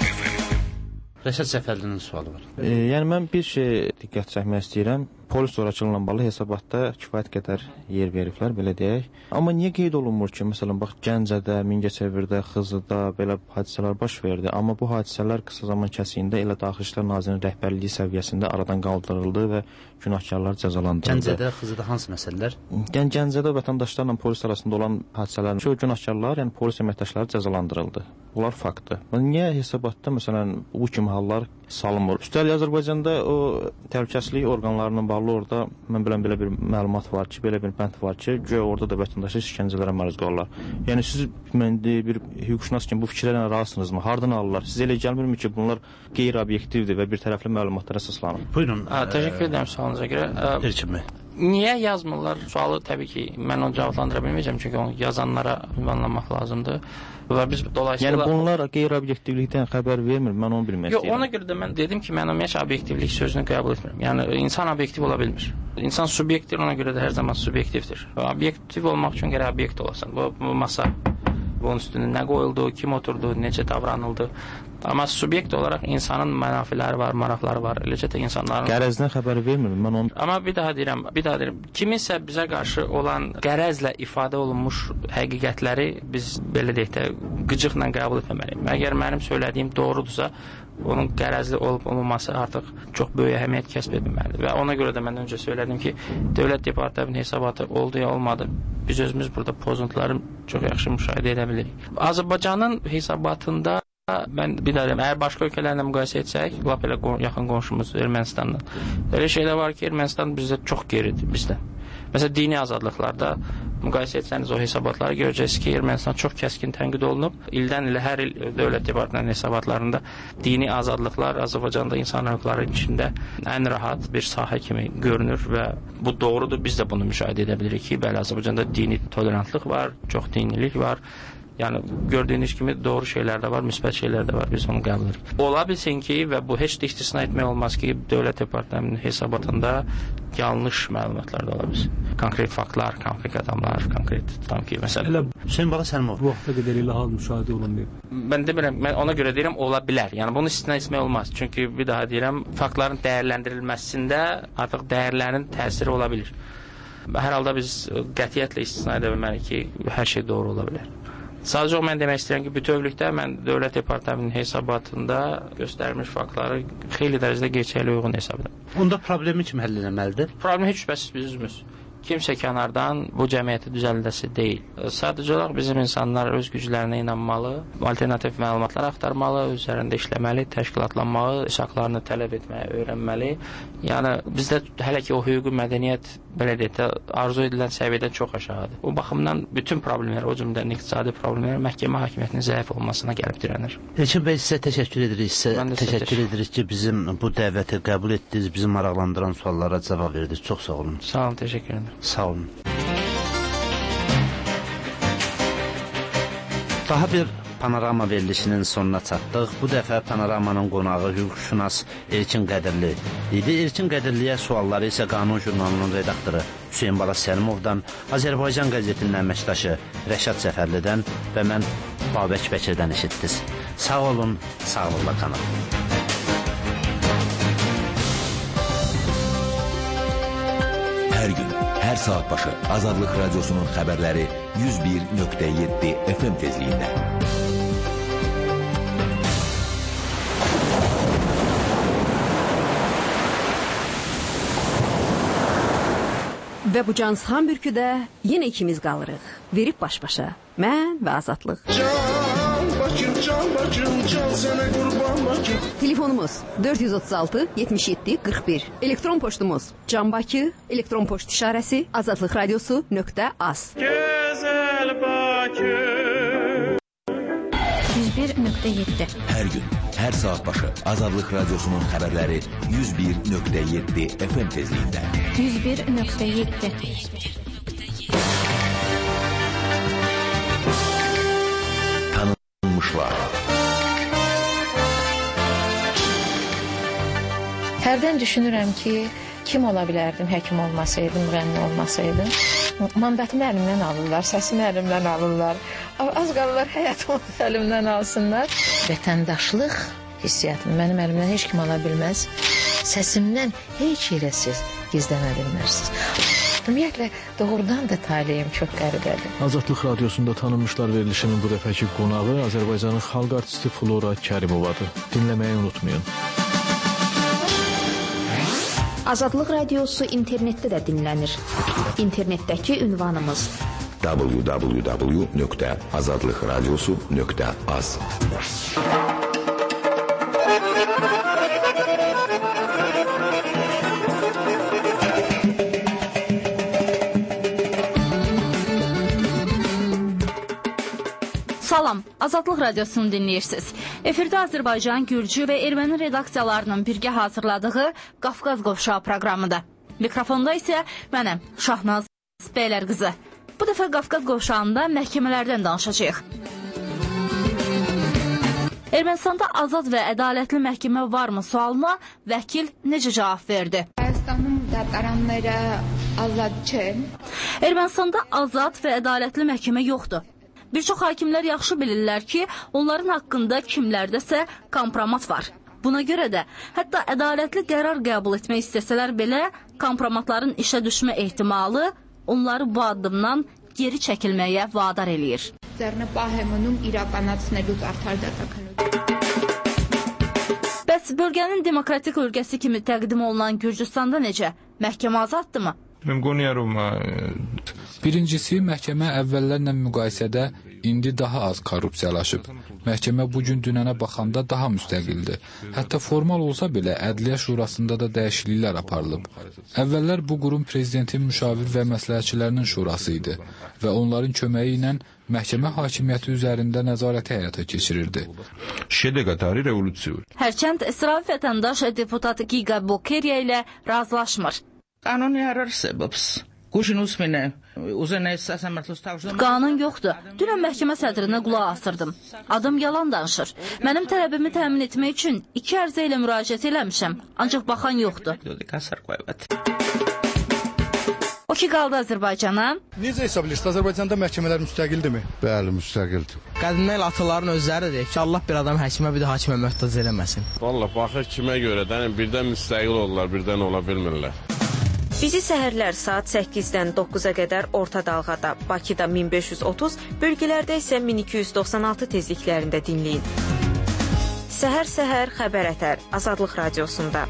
Rəşad Səfərlinin sualı var. E, yəni mən bir şey diqqət çəkmək istəyirəm. Polis zorakılıqla bağlı hesabatda kifayət qədər yer veriblər, belə deyək. Amma niyə qeyd olunmur ki, məsələn, bax Gəncədə, Mingəçevirdə, Xızıda belə hadisələr baş verdi, amma bu hadisələr qısa zaman kəsiyində elə Daxili İşlər Nazirinin rəhbərliyi səviyyəsində aradan qaldırıldı və günahkarlar cəzalandırıldı. Gəncədə, Xızıda hansı məsələlər? Yəni Gəncədə vətəndaşlarla polis arasında olan hadisələrin şu günahkarlar, yəni polis əməkdaşları cəzalandırıldı. Bunlar faktdır. Niyə hesabatda məsələn bu kimi hallar salınmır. Üstəlik Azərbaycanda o təhlükəsizlik orqanlarının bağlı orada mən bilən belə bir məlumat var ki, belə bir bənd var ki, güya orada da vətəndaşlar işgəncələrə məruz qalırlar. Yəni siz mən bir hüquqşünas kimi bu fikirlərlə razısınızmı? Hardan alırlar? Sizə elə gəlmirmi ki, bunlar qeyri-obyektivdir və bir tərəfli məlumatlara əsaslanır? Buyurun. Hə, təşəkkür edirəm sualınıza görə. Elçin bəy. Niyə yazmırlar? Sualı təbii ki, mən onu cavablandıra bilməyəcəm, çünki onu yazanlara ünvanlamaq lazımdır. Və biz dolayısıyla... Yəni bunlar qeyri-obyektivlikdən xəbər vermir, mən onu bilmək istəyirəm. Yox, ona görə də mən dedim ki, mən ümumiyyətlə obyektivlik sözünü qəbul etmirəm. Yəni, insan obyektiv ola bilmir. İnsan subyektdir, ona görə də hər zaman subyektivdir. Obyektiv olmaq üçün gərək obyekt olasan. Bu, bu masa, bunun üstündə nə qoyuldu, kim oturdu, necə davranıldı. Amma subyekt olaraq insanın mənafiləri var, maraqları var, eləcə də insanların... Qərəzdən xəbəri vermir, mən onu... Amma bir daha deyirəm, bir daha deyirəm, kiminsə bizə qarşı olan qərəzlə ifadə olunmuş həqiqətləri biz, belə deyək də, qıcıqla qəbul etməməliyik. Əgər mənim söylədiyim doğrudursa, onun qərəzli olub olmaması artıq çox böyük əhəmiyyət kəsb etməlidir. Və ona görə də mən öncə söylədim ki, Dövlət Departamentinin hesabatı oldu ya olmadı, biz özümüz burada pozuntuları çox yaxşı müşahidə edə bilirik. Azərbaycanın hesabatında mən bir daha deyim, əgər başqa ölkələrlə müqayisə etsək, lap elə yaxın qonşumuz Ermənistanla, elə şeylər var ki, Ermənistan bizdə çox geridir bizdən. Məsələn, dini azadlıqlarda müqayisə etsəniz o hesabatları görəcəksiniz ki, Ermənistan çox kəskin tənqid olunub. İldən ilə hər il Dövlət Departamentinin hesabatlarında dini azadlıqlar Azərbaycanda insan hüquqları içində ən rahat bir sahə kimi görünür və bu doğrudur. Biz də bunu müşahidə edə bilirik ki, bəli, Azərbaycanda dini tolerantlıq var, çox dinilik var. Yəni, gördüyünüz kimi doğru şeylər də var, müsbət şeylər də var, biz onu qəbul edirik. Ola bilsin ki, və bu heç də istisna etmək olmaz ki, Dövlət Departamentinin hesabatında yanlış məlumatlar da ola bilsin. Konkret faktlar, konkret adamlar, konkret tam ki, məsələn. Elə Hüseyin Bala Səlimov. Bu vaxta qədər elə hal müşahidə olunmayıb. Mən demirəm, mən ona görə deyirəm, ola bilər. Yəni, bunu istisna etmək olmaz. Çünki bir daha deyirəm, faktların dəyərləndirilməsində artıq dəyərlərin təsiri ola bilir. Hər halda biz qətiyyətlə istisna edə bilmərik ki, hər şey doğru ola bilər. Sadəcə o mən demək istəyirəm ki, bütövlükdə mən Dövlət Departamentinin hesabatında göstərmiş faktları xeyli dərəcədə gerçəkliyə uyğun hesab edirəm. Onda problemi kim həll etməlidir? Problemi heç şübhəsiz biz özümüz. Kimsə kənardan bu cəmiyyəti düzəldəsi deyil. Sadəcə olaraq bizim insanlar öz güclərinə inanmalı, alternativ məlumatlar axtarmalı, özlərində işləməli, təşkilatlanmalı, haqlarını tələb etməyi öyrənməli. Yəni, bizdə hələ ki o hüquqi mədəniyyət, belə deyək də, arzu edilən səviyyədən çox aşağıdır. O baxımdan bütün problemlər, o cümlədən iqtisadi problemlər məhkəmə hakimiyyətinin zəif olmasına gəlib dirənir. Elçin bəy, sizə təşəkkür edirik. Sizə təşəkkür edirik ki, bizim bu dəvəti qəbul etdiniz, bizi maraqlandıran suallara cavab verdiniz. Çox sağ olun. Sağ olun, təşəkkür ederim. Sağ olun. Daha bir Panorama verilişinin sonuna çatdıq. Bu dəfə Panoramanın qonağı hüquqşünas Elçin Qədirli idi. Elçin Qədirliyə sualları isə Qanun jurnalının redaktoru Hüseyin Bala Səlimovdan, Azərbaycan qəzetinin əməkdaşı Rəşad Cəfərlidən və mən Babək Bəkirdən eşitdiniz. Sağ olun, sağlıqla qalın. Hər gün, hər saat başı Azadlıq Radyosu'nun xəbərləri yüz bir nöqtə yeddi F M tezliyində. Və bu cansıxan bürküdə yenə ikimiz qalırıq. Verib baş-başa. Mən və Azadlıq. Can Bakım, can Bakım, can sənə qurban Bakım. Telefonumuz dörd yüz otuz altı yetmiş yeddi qırx bir. Elektron poçtumuz Canbakı, elektron poçt işarəsi azadlıq radiosu nöqtə az. Gözəl Bakım. yüz bir nöqtə yeddi. Hər gün, hər saat başı Azadlıq Radyosu'nun xəbərləri yüz bir nöqtə yeddi F M tezliyində. yüz bir nöqtə yeddi. Tanınmışlar. Hərdən düşünürəm ki, kim ola bilərdim həkim olmasaydım, müğənni olmasaydım. Mandatımı əlimdən alırlar, səsimi əlimdən alırlar. Az qalırlar həyatımı əlimdən alsınlar. Vətəndaşlıq hissiyatını mənim əlimdən heç kim ala bilməz. Səsimdən heç yerə siz gizlənə bilmərsiniz. Ümumiyyətlə, doğrudan da taleyim çox qəribədir. Azadlıq Radiosunda tanınmışlar verilişinin bu dəfəki qonağı Azərbaycanın xalq artisti Flora Kərimovadır. Dinləməyi unutmayın. Azadlıq Radiosu internetdə də dinlənir. İnternetdəki ünvanımız w w w nöqtə azadlıq radiosu nöqtə az. Azadlıq Radiosunu dinləyirsiniz. Efirdə Azərbaycan, Gürcü və Erməni redaksiyalarının birgə hazırladığı Qafqaz Qovşağı proqramıdır. Mikrofonda isə mənəm, Şahnaz Bəylər qızı. Bu dəfə Qafqaz Qovşağında məhkəmələrdən danışacağıq. Ermənistanda azad və ədalətli məhkəmə varmı sualına vəkil necə cavab verdi? Ermənistanda azad və ədalətli məhkəmə yoxdur. Bir çox hakimlər yaxşı bilirlər ki, onların haqqında kimlərdəsə kompromat var. Buna görə də, hətta ədalətli qərar qəbul etmək istəsələr belə, kompromatların işə düşmə ehtimalı onları bu addımdan geri çəkilməyə vadar eləyir. Bəs bölgənin demokratik ölkəsi kimi təqdim olunan Gürcüstanda necə? Məhkəmə azaddırmı? Birincisi, məhkəmə əvvəllərlə müqayisədə indi daha az korrupsiyalaşıb. Məhkəmə bugün dünənə baxanda daha müstəqildir. Hətta formal olsa belə Ədliyyə Şurasında da dəyişikliklər aparılıb. Əvvəllər bu qurum prezidentin müşavir və məsləhətçilərinin şurası idi və onların köməyi ilə məhkəmə hakimiyyəti üzərində nəzarəti həyata keçirirdi. Hərçənd İsrail vətəndaş deputat Giga Bokeriya ilə razılaşmır. Qanun yoxdur. Dünən məhkəmə sədrinə qulaq asırdım. Adam yalan danışır. Mənim tələbimi təmin etmək üçün iki ərizə ilə müraciət eləmişəm. Ancaq baxan yoxdur. O ki qaldı Azərbaycana. Necə hesab edirsiniz? Azərbaycanda məhkəmələr müstəqildirmi? Bəli, müstəqildir. Qədimdən ataların özləridir ki, Allah bir adam həkimə, bir də hakimə möhtac eləməsin. Vallahi baxır kimə görədən, birdən müstəqil olurlar, birdən ola bilmirlər. Bizi səhərlər saat səkkizdən doqquza qədər orta dalğada, Bakıda min beş yüz otuz, bölgələrdə isə min iki yüz doxsan altı tezliklərində dinləyin. Səhər-səhər xəbər ətər Azadlıq Radiosunda.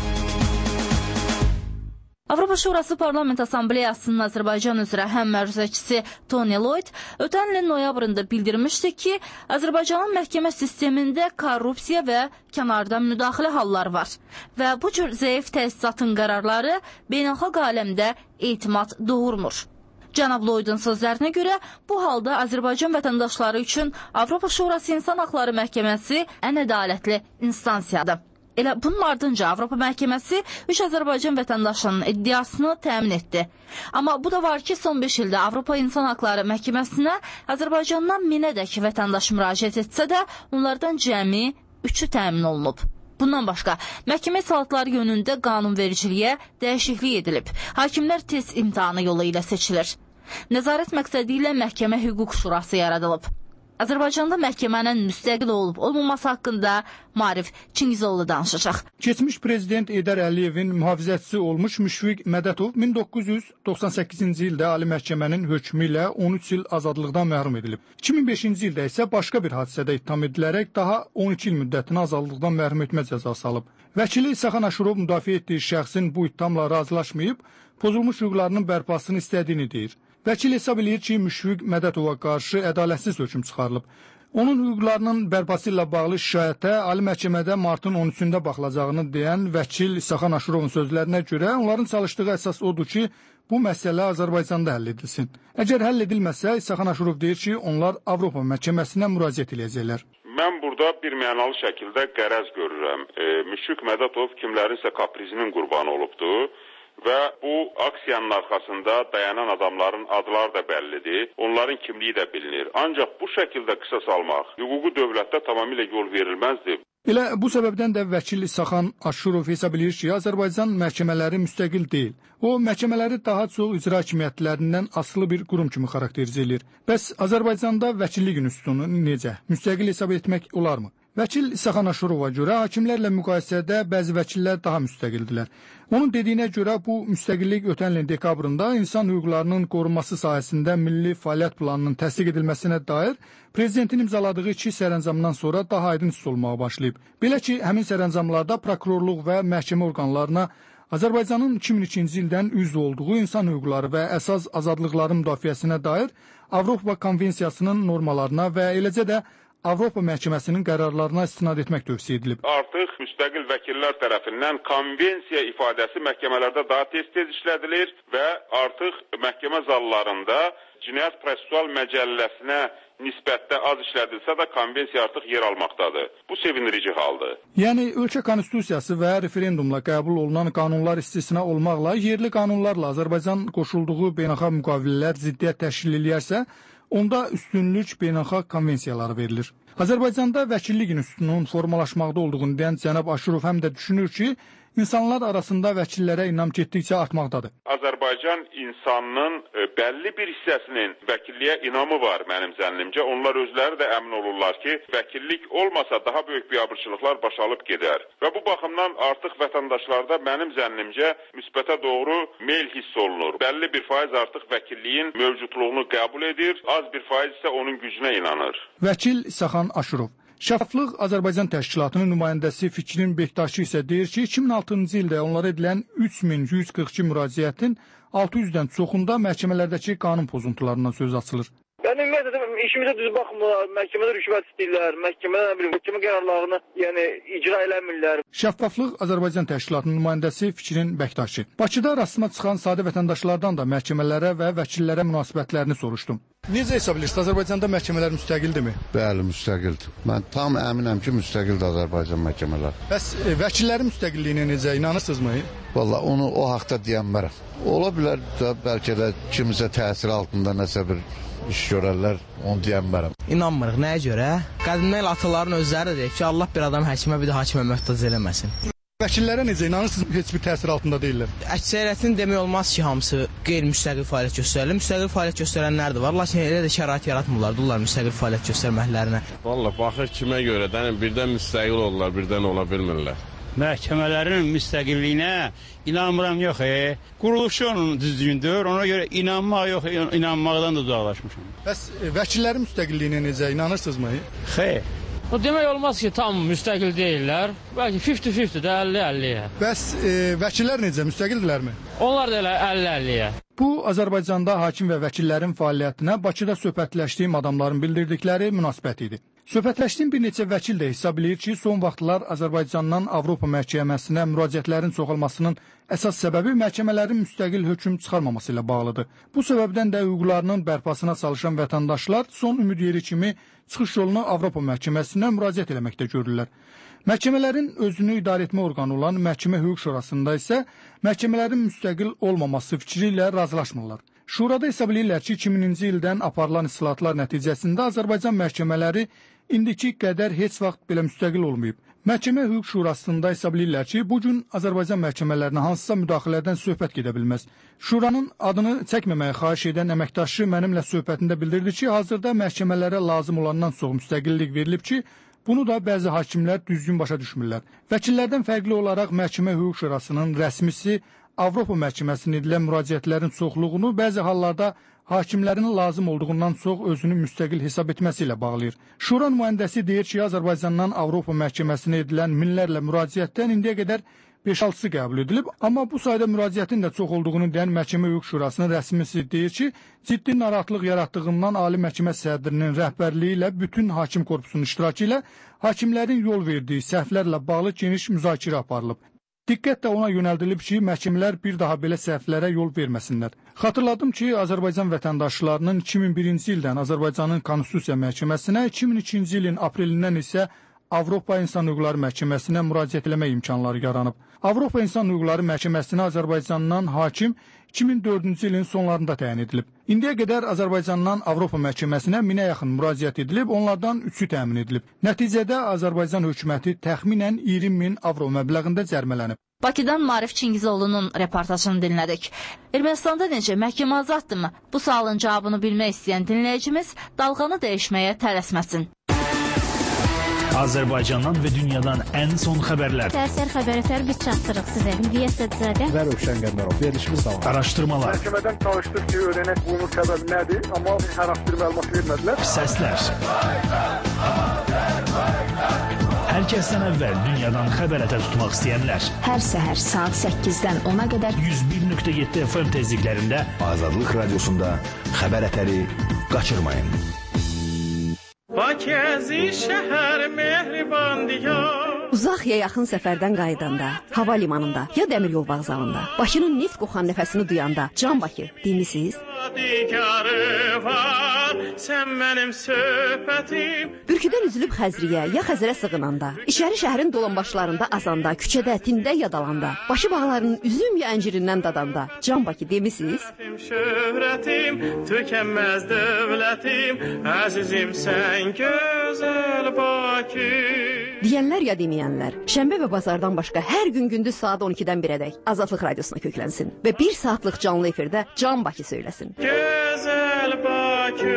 Avropa Şurası Parlament Assambleyasının Azərbaycan üzrə həm məruzəçisi Tony Lloyd ötən ilin noyabrında bildirmişdi ki, Azərbaycanın məhkəmə sistemində korrupsiya və kənardan müdaxilə halları var və bu cür zəif təsisatın qərarları beynəlxalq aləmdə etimad doğurmur. Cənab Lloydun sözlərinə görə bu halda Azərbaycan vətəndaşları üçün Avropa Şurası İnsan Haqları Məhkəməsi ən ədalətli instansiyadır. Elə bunun ardınca Avropa Məhkəməsi üç Azərbaycan vətəndaşlarının iddiasını təmin etdi. Amma bu da var ki, son beş ildə Avropa İnsan Haqları Məhkəməsinə Azərbaycandan minədək vətəndaş müraciət etsə də, onlardan cəmi üçü təmin olunub. Bundan başqa, məhkəmə salatları yönündə qanunvericiliyə dəyişiklik edilib. Hakimlər test imtahanı yolu ilə seçilir. Nəzarət məqsədi ilə Məhkəmə Hüquq Şurası yaradılıb. Azərbaycanda məhkəmənin müstəqil olub olmaması haqqında Maarif Çingizoğlu danışacaq. Keçmiş prezident Heydər Əliyevin mühafizəçisi olmuş Müşfiq Mədətov min doqquz yüz doxsan səkkizinci ildə Ali Məhkəmənin hökmü ilə on üç il azadlıqdan məhrum edilib. iki min beşinci ildə isə başqa bir hadisədə ittiham edilərək daha on iki il müddətinə azadlıqdan məhrum etmə cəzası alıb. Vəkili İsaxan Aşurov müdafiə etdiyi şəxsin bu ittihamla razılaşmayıb, pozulmuş hüquqlarının bərpasını istədiyini deyir. Vəkil hesab edir ki, Müşfiq Mədətova qarşı ədalətsiz hökm çıxarılıb. Onun hüquqlarının bərpası ilə bağlı şikayətə Ali Məhkəmədə martın on üçündə baxılacağını deyən vəkil İsaxan Aşurovun sözlərinə görə onların çalışdığı əsas odur ki, bu məsələ Azərbaycanda həll edilsin. Əgər həll edilməsə, İsaxan Aşurov deyir ki, onlar Avropa Məhkəməsinə müraciət edəcəklər. Mən burada bir mənalı şəkildə qərəz görürəm. E, Müşfiq Mədətov kimlərinsə kaprizinin qurbanı olubdur. Və bu aksiyanın arxasında dayanan adamların adları da bəllidir, onların kimliyi də bilinir. Ancaq bu şəkildə qisas almaq hüquqi dövlətdə tamamilə yol verilməzdir. Elə bu səbəbdən də vəkil İsaxan Aşurov hesab edir ki, Azərbaycan məhkəmələri müstəqil deyil. O, məhkəmələri daha çox icra hakimiyyətlərindən asılı bir qurum kimi xarakterizə edir. Bəs Azərbaycanda vəkillik institutunu necə? Müstəqil hesab etmək olarmı? Vəkil İsaxan Aşurova görə hakimlərlə müqayisədə bəzi vəkillər daha müstəqildilər. Onun dediyinə görə bu müstəqillik ötən ilin dekabrında insan hüquqlarının qorunması sahəsində milli fəaliyyət planının təsdiq edilməsinə dair prezidentin imzaladığı iki sərəncamdan sonra daha aydın hiss olmağa başlayıb. Belə ki, həmin sərəncamlarda prokurorluq və məhkəmə orqanlarına Azərbaycanın iki min ikinci ildən üzv olduğu insan hüquqları və əsas azadlıqların müdafiəsinə dair Avropa Konvensiyasının normalarına və eləcə də Avropa Məhkəməsinin qərarlarına istinad etmək tövsiyə edilib. Artıq müstəqil vəkillər tərəfindən konvensiya ifadəsi məhkəmələrdə daha tez-tez işlədilir və artıq məhkəmə zallarında Cinayət Prosessual Məcəlləsinə nisbətdə az işlədilsə də konvensiya artıq yer almaqdadır. Bu sevindirici haldır. Yəni ölkə konstitusiyası və referendumla qəbul olunan qanunlar istisna olmaqla yerli qanunlarla Azərbaycan qoşulduğu beynəlxalq müqavilələr ziddiyyət təşkil edərsə, onda üstünlük beynəlxalq konvensiyaları verilir. Azərbaycanda vəkillik institutunun formalaşmaqda olduğunu deyən cənab Aşurov həm də düşünür ki, İnsanlar arasında vəkillərə inam getdikcə artmaqdadır. Azərbaycan insanının bəlli bir hissəsinin vəkilliyə inamı var mənim zənnimcə. Onlar özləri də əmin olurlar ki, vəkillik olmasa daha böyük biabırçılıqlar başalıb gedər. Və bu baxımdan artıq vətəndaşlarda mənim zənnimcə müsbətə doğru meyl hiss olunur. Bəlli bir faiz artıq vəkilliyin mövcudluğunu qəbul edir, az bir faiz isə onun gücünə inanır. Vəkil İsaxan Aşurov. Şəffaflıq Azərbaycan Təşkilatının nümayəndəsi Fikrin Bektaşi isə deyir ki, iki min altıncı ildə onlara edilən üç min yüz qırx iki müraciətin altı yüzdən çoxunda məhkəmələrdəki qanun pozuntularından söz açılır. Yəni ümumiyyətlə işimizə düz baxmırlar, məhkəmədə rüşvət istəyirlər, məhkəmədə nə bilim, məhkəmə qərarlarını yəni icra eləmirlər. Şəffaflıq Azərbaycan Təşkilatının nümayəndəsi Fikrin Bektaşi. Bakıda rastıma çıxan sadə vətəndaşlardan da məhkəmələrə və vəkillərə münasibətlərini soruşdum. Necə hesab edirsiniz? Azərbaycanda məhkəmələr müstəqildirmi? Bəli, müstəqildir. Mən tam əminəm ki, müstəqildir Azərbaycan məhkəmələri. Bəs e, vəkillərin müstəqilliyinə necə inanırsınızmı? Vallahi onu o haqda deyənmərəm. Ola bilər də bəlkə də kimisə təsir altında nəsə bir iş görərlər, onu deyənmərəm. İnanmırıq, nəyə görə? Qədimdən elə ataların özləri deyir ki, Allah bir adam həkimə, bir də hakimə möhtac eləməsin. Vəkillərə necə inanırsınız? Heç bir təsir altında deyirlər. Əksəriyyətin demək olmaz ki, hamısı qeyri-müstəqil fəaliyyət göstərilir. Müstəqil fəaliyyət göstərənlər də var, lakin elə də şərait yaratmırlar, dururlar müstəqil fəaliyyət göstərməklərinə. Vallahi baxır kimə görə, yəni birdən müstəqil olurlar, birdən ola bilmirlər. Məhkəmələrin müstəqilliyinə inanmıram yox, e. Quruluşu onun düzgündür, ona görə inanmaq yox, inanmaqdan da uzaqlaşmışam. Bəs e, vəkillərin müstəqilliyinə necə inanırsınızmı? Xeyr. O demək olmaz ki, tam müstəqil deyirlər. Bəlkə əlli əlli də əlli əlliyə. Bəs e, vəkillər necə, müstəqildirlərmi? Onlar da elə əlli əlliyə. Bu, Azərbaycanda hakim və vəkillərin fəaliyyətinə Bakıda söhbətləşdiyim adamların bildirdikləri münasibət idi. Söhbətləşdiyim bir neçə vəkil də hesab edir ki, son vaxtlar Azərbaycandan Avropa məhkəməsinə müraciətlərin çoxalmasının əsas səbəbi məhkəmələrin müstəqil hökm çıxarmaması ilə bağlıdır. Bu səbəbdən də hüquqlarının bərpasına çalışan vətəndaşlar son ümid yeri kimi çıxış yolunu Avropa məhkəməsinə müraciət eləməkdə görürlər. Məhkəmələrin özünü idarə etmə orqanı olan Məhkəmə Hüquq Şurasında isə məhkəmələrin müstəqil olmaması fikri ilə razılaşmırlar. Şurada hesab edirlər ki, iki mininci ildən aparılan islahatlar nəticəsində Azərbaycan məhkəmələri indiki qədər heç vaxt belə müstəqil olmayıb. Məhkəmə Hüquq Şurasında hesab edirlər ki, bu gün Azərbaycan məhkəmələrinə hansısa müdaxilədən söhbət gedə bilməz. Şuranın adını çəkməməyə xahiş edən əməkdaşı mənimlə söhbətində bildirdi ki, hazırda məhkəmələrə lazım olandan çox müstəqillik verilib ki, bunu da bəzi hakimlər düzgün başa düşmürlər. Vəkillərdən fərqli olaraq Məhkəmə Hüquq Şurasının rəsmisi Avropa məhkəməsinə edilən müraciətlərin çoxluğunu bəzi hallarda hakimlərin lazım olduğundan çox özünü müstəqil hesab etməsi ilə bağlayır. Şura nümayəndəsi deyir ki, Azərbaycandan Avropa məhkəməsinə edilən minlərlə müraciətdən indiyə qədər beş altısı qəbul edilib, amma bu sayda müraciətin də çox olduğunu deyən Məhkəmə Hüquq Şurasının rəsmisi deyir ki, ciddi narahatlıq yaratdığından Ali Məhkəmə sədrinin rəhbərliyi ilə bütün hakim korpusunun iştirakı ilə hakimlərin yol verdiyi səhvlərlə bağlı geniş müzakirə aparılıb. Diqqət də ona yönəldilib ki, məhkəmələr bir daha belə səhvlərə yol verməsinlər. Xatırladım ki, Azərbaycan vətəndaşlarının iki min birinci ildən Azərbaycanın Konstitusiya Məhkəməsinə, iki min ikinci ilin aprelindən isə Avropa İnsan Hüquqları Məhkəməsinə müraciət etmə imkanları yaranıb. Avropa İnsan Hüquqları Məhkəməsinə Azərbaycandan hakim iki min dördüncü ilin sonlarında təyin edilib. İndiyə qədər Azərbaycandan Avropa məhkəməsinə minə yaxın müraciət edilib, onlardan üçü təmin edilib. Nəticədə Azərbaycan hökuməti təxminən iyirmi min avro məbləğində cərmələnib. Bakıdan Marif Çingizoğlu'nun reportajını dinlədik. Ermənistanda necə məhkəmə azaddır mı? Bu sualın cavabını bilmək istəyən dinləyicimiz dalğanı dəyişməyə tələsməsin. Azərbaycandan və dünyadan ən son xəbərlər. Səhər xəbəri tər biz çatdırıq sizə. Hülya Sədzədə və Rövşən Qəmbərov. Verilişimiz davam. Araşdırmalar. Məhkəmədən çalışdıq ki, öyrənək bunun səbəbi nədir, amma hər haqqı məlumat vermədilər. Səslər. Hər kəsdən əvvəl dünyadan xəbər ətə tutmaq istəyənlər. Hər səhər saat səkkizdən ona qədər yüz bir nöqtə yeddi F M tezliklərində Azadlıq Radiosunda xəbər ətəri qaçırmayın. Bakəzi şəhər mehriban diyar. Uzaq ya yaxın səfərdən qayıdanda, hava limanında ya dəmiryol vağzalında, Bakının neft qoxan nəfəsini duyanda, Can Bakı, dinlisiz? Yadigarı var, sen benim söhbətim. Bürküdən üzülüb Xəzriyə ya Xəzərə sığınanda, İçəri şəhərin dolanbaşlarında azanda, küçədə, tində yadalanda, Bakı bağlarının üzüm ya əncirindən dadanda, Can Bakı demisiniz? Şöhrətim, tükənməz dövlətim, əzizim sən gözəl Bakı. Deyənlər ya deməyənlər, şənbə və bazardan başqa hər gün gündüz saat on ikidən birədək Azadlıq Radiosuna köklənsin və bir saatlıq canlı efirdə Can Bakı söyləsin. Gözəl Bakı.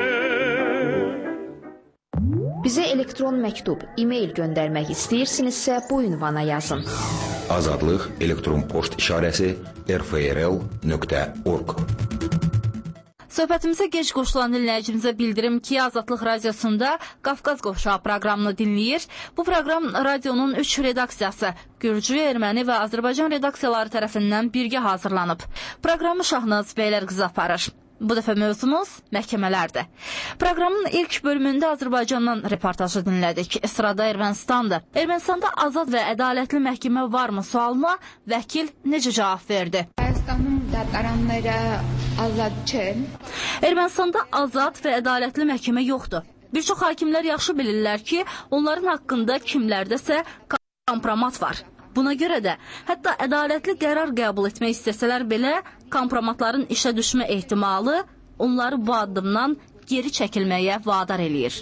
Bizə elektron məktub, e-mail göndərmək istəyirsinizsə bu ünvana yazın. Azadlıq elektron poçt işarəsi r f r l nöqtə org. Söhbətimizə gec qoşulan dinləyicimizə bildirim ki, Azadlıq Radiosunda Qafqaz Qovşağı proqramını dinləyir. Bu proqram radionun üç redaksiyası, Gürcü, Erməni və Azərbaycan redaksiyaları tərəfindən birgə hazırlanıb. Proqramı Şahnaz Beylərqızı aparır. Bu dəfə mövzumuz məhkəmələrdir. Proqramın ilk bölümündə Azərbaycandan reportajı dinlədik. Sırada Ermənistandır. Ermənistanda azad və ədalətli məhkəmə varmı sualına vəkil necə cavab verdi? Ermənistanda azad və ədalətli məhkəmə yoxdur. Bir çox hakimlər yaxşı bilirlər ki, onların haqqında kimlərdəsə kompromat var. Buna görə də hətta ədalətli qərar qəbul etmək istəsələr belə kompromatların işə düşmə ehtimalı onları bu addımdan geri çəkilməyə vadar eləyir.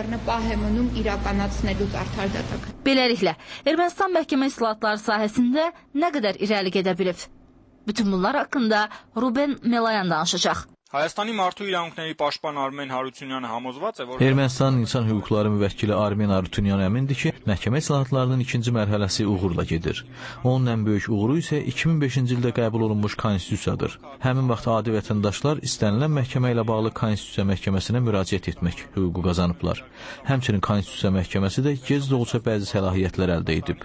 Beləliklə, Ermənistan məhkəmə islahatları sahəsində nə qədər irəli gedə bilib? Bütün bunlar haqqında Ruben Melayan danışacaq. Հայաստանի մարդու իրավունքների պաշտպան Արմեն Հարությունյանը համոզված է, որ Ermənistanın insan hüquqları müvəkkili Armen Harutyunyan əmindir ki, məhkəmə islahatlarının ikinci mərhələsi uğurla gedir. Onun ən böyük uğuru isə iki min beşinci ildə qəbul olunmuş konstitusiyadır. Həmin vaxt adi vətəndaşlar istənilən məhkəmə ilə bağlı konstitusiya məhkəməsinə müraciət etmək hüququ qazanıblar. Həmçinin konstitusiya məhkəməsi də gec də olsa bəzi səlahiyyətlər əldə edib.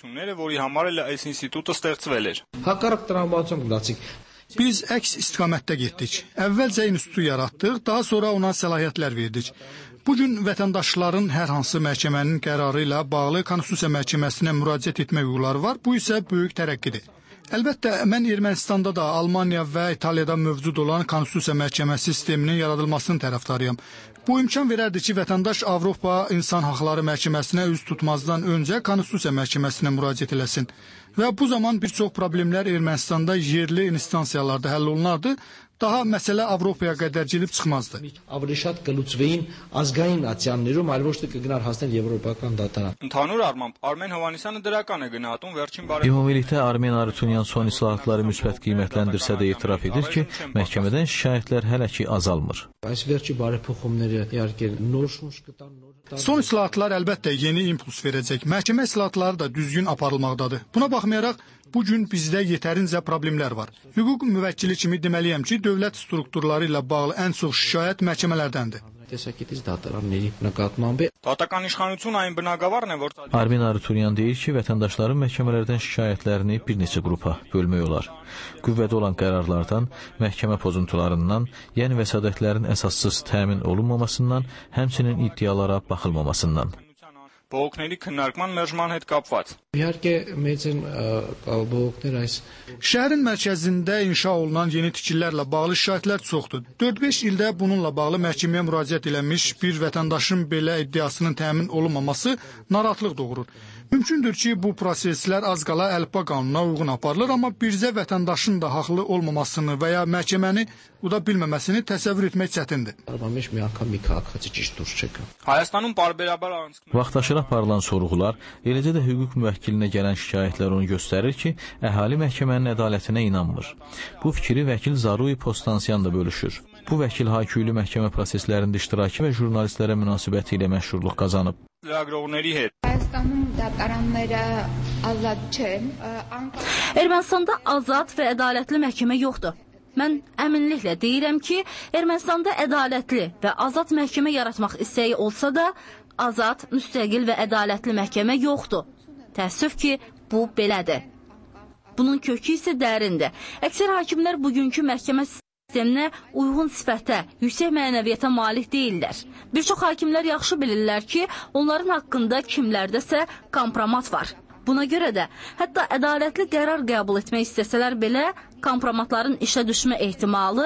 Որի համար էլ այս ինստիտուտը ստեղծվել էր։ Հակառակ տրամաբանություն գնացինք Biz əks istiqamətdə getdik. Əvvəlcə institutu yaratdıq, daha sonra ona səlahiyyətlər verdik. Bugün vətəndaşların hər hansı məhkəmənin qərarı ilə bağlı konstitusiya məhkəməsinə müraciət etmək hüquqları var. Bu isə böyük tərəqqidir. Əlbəttə, mən Ermənistanda da, Almaniya və İtaliyada mövcud olan konstitusiya məhkəməsi sisteminin yaradılmasının tərəfdarıyam. Bu imkan verərdi ki, vətəndaş Avropa İnsan Haqları Məhkəməsinə üz tutmazdan öncə konstitusiya məhkəməsinə müraciət eləsin. Və bu zaman bir çox problemlər Ermənistanda yerli instansiyalarda həll olunardı. Daha məsələ Avropaya qədər gedib çıxmazdı. Ավելի շատ կլուծվեին ազգային ատյաններում, այլ ոչ թե կգնար հասնել եվրոպական դատարան։ Ընդհանուր առմամբ Արմեն Հովհաննիսյանը դրական է գնահատում վերջին բարի։ Ümumilikdə Armen Harutyunyan son islahatları müsbət qiymətləndirsə də etiraf edir ki, məhkəmədən şikayətlər hələ ki azalmır. Այս վերջի բարեփոխումները իհարկե նոր շունչ կտան, նոր Son islahatlar əlbəttə yeni impuls verəcək. Məhkəmə islahatları da düzgün aparılmaqdadır. Buna baxmayaraq, bugün bizdə yetərincə problemlər var. Hüquq müvəkkili kimi deməliyəm ki, dövlət strukturları ilə bağlı ən çox şikayət məhkəmələrdəndir. տեսակետից դատարանների նկատմամբ Դատական իշխանությունը այն բնագավառն է, որ Armen Harutyunyan deyir ki, vətəndaşların məhkəmələrdən şikayətlərini bir neçə qrupa bölmək olar. Qüvvədə olan qərarlardan, məhkəmə pozuntularından, yəni vəsadətlərin əsassız təmin olunmamasından, həmçinin iddialara baxılmamasından. բողոքների քննարկման մերժման հետ կապված։ իհարկե մեծ են բողոքներ այս Şəhərin mərkəzində inşa olunan yeni tikililərlə bağlı şikayətlər çoxdur. dörd beş ildə bununla bağlı məhkəməyə müraciət eləmiş bir vətəndaşın belə iddiasının təmin olunmaması narahatlıq doğurur. Mümkündür ki, bu proseslər az qala əlifba qanununa uyğun aparılır, amma bircə vətəndaşın da haqlı olmamasını və ya məhkəməni uda bilməməsini təsəvvür etmək çətindir. Արմամեջ մի անգամ մի քաղաքացի ճիշտ դուրս չեկա։ Հայաստանում բարբերաբար առանցքներ Vaxtaşırı aparılan sorğular, eləcə də hüquq müvəkkilinə gələn şikayətlər onu göstərir ki, əhali məhkəmənin ədalətinə inanmır. Bu fikri vəkil Zaruy Postansiyan da bölüşür. Bu vəkil hayküylü məhkəmə proseslərində iştirakı və jurnalistlərə münasibəti ilə məşhurluq qazanıb. լրագրողների հետ։ Հայաստանում դատարանները ազատ չեն։ Ermənistanda azad və ədalətli məhkəmə yoxdur. Mən əminliklə deyirəm ki, Ermənistanda ədalətli və azad məhkəmə yaratmaq istəyi olsa da, azad, müstəqil və ədalətli məhkəmə yoxdur. Təəssüf ki, bu belədir. Bunun kökü isə dərindir. Əksər hakimlər bugünkü məhkəmə sisteminə uyğun sifətə, yüksək mənəviyyata malik deyirlər. Bir çox hakimlər yaxşı bilirlər ki, onların haqqında kimlərdəsə kompromat var. Buna görə də hətta ədalətli qərar qəbul etmək istəsələr belə kompromatların işə düşmə ehtimalı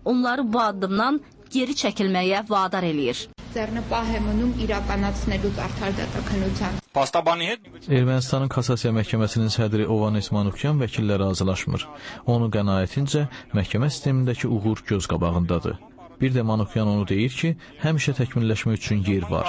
onları bu addımdan geri çəkilməyə vadar eləyir. Pastաբանի հետ Ermənistanın Kassasiya Məhkəməsinin sədri Ovan Esmanukyan vəkillərə razılaşmır. Onun qənaətincə məhkəmə sistemindəki uğur göz qabağındadır. Bir də Manukyan onu deyir ki, həmişə təkmilləşmə üçün yer var.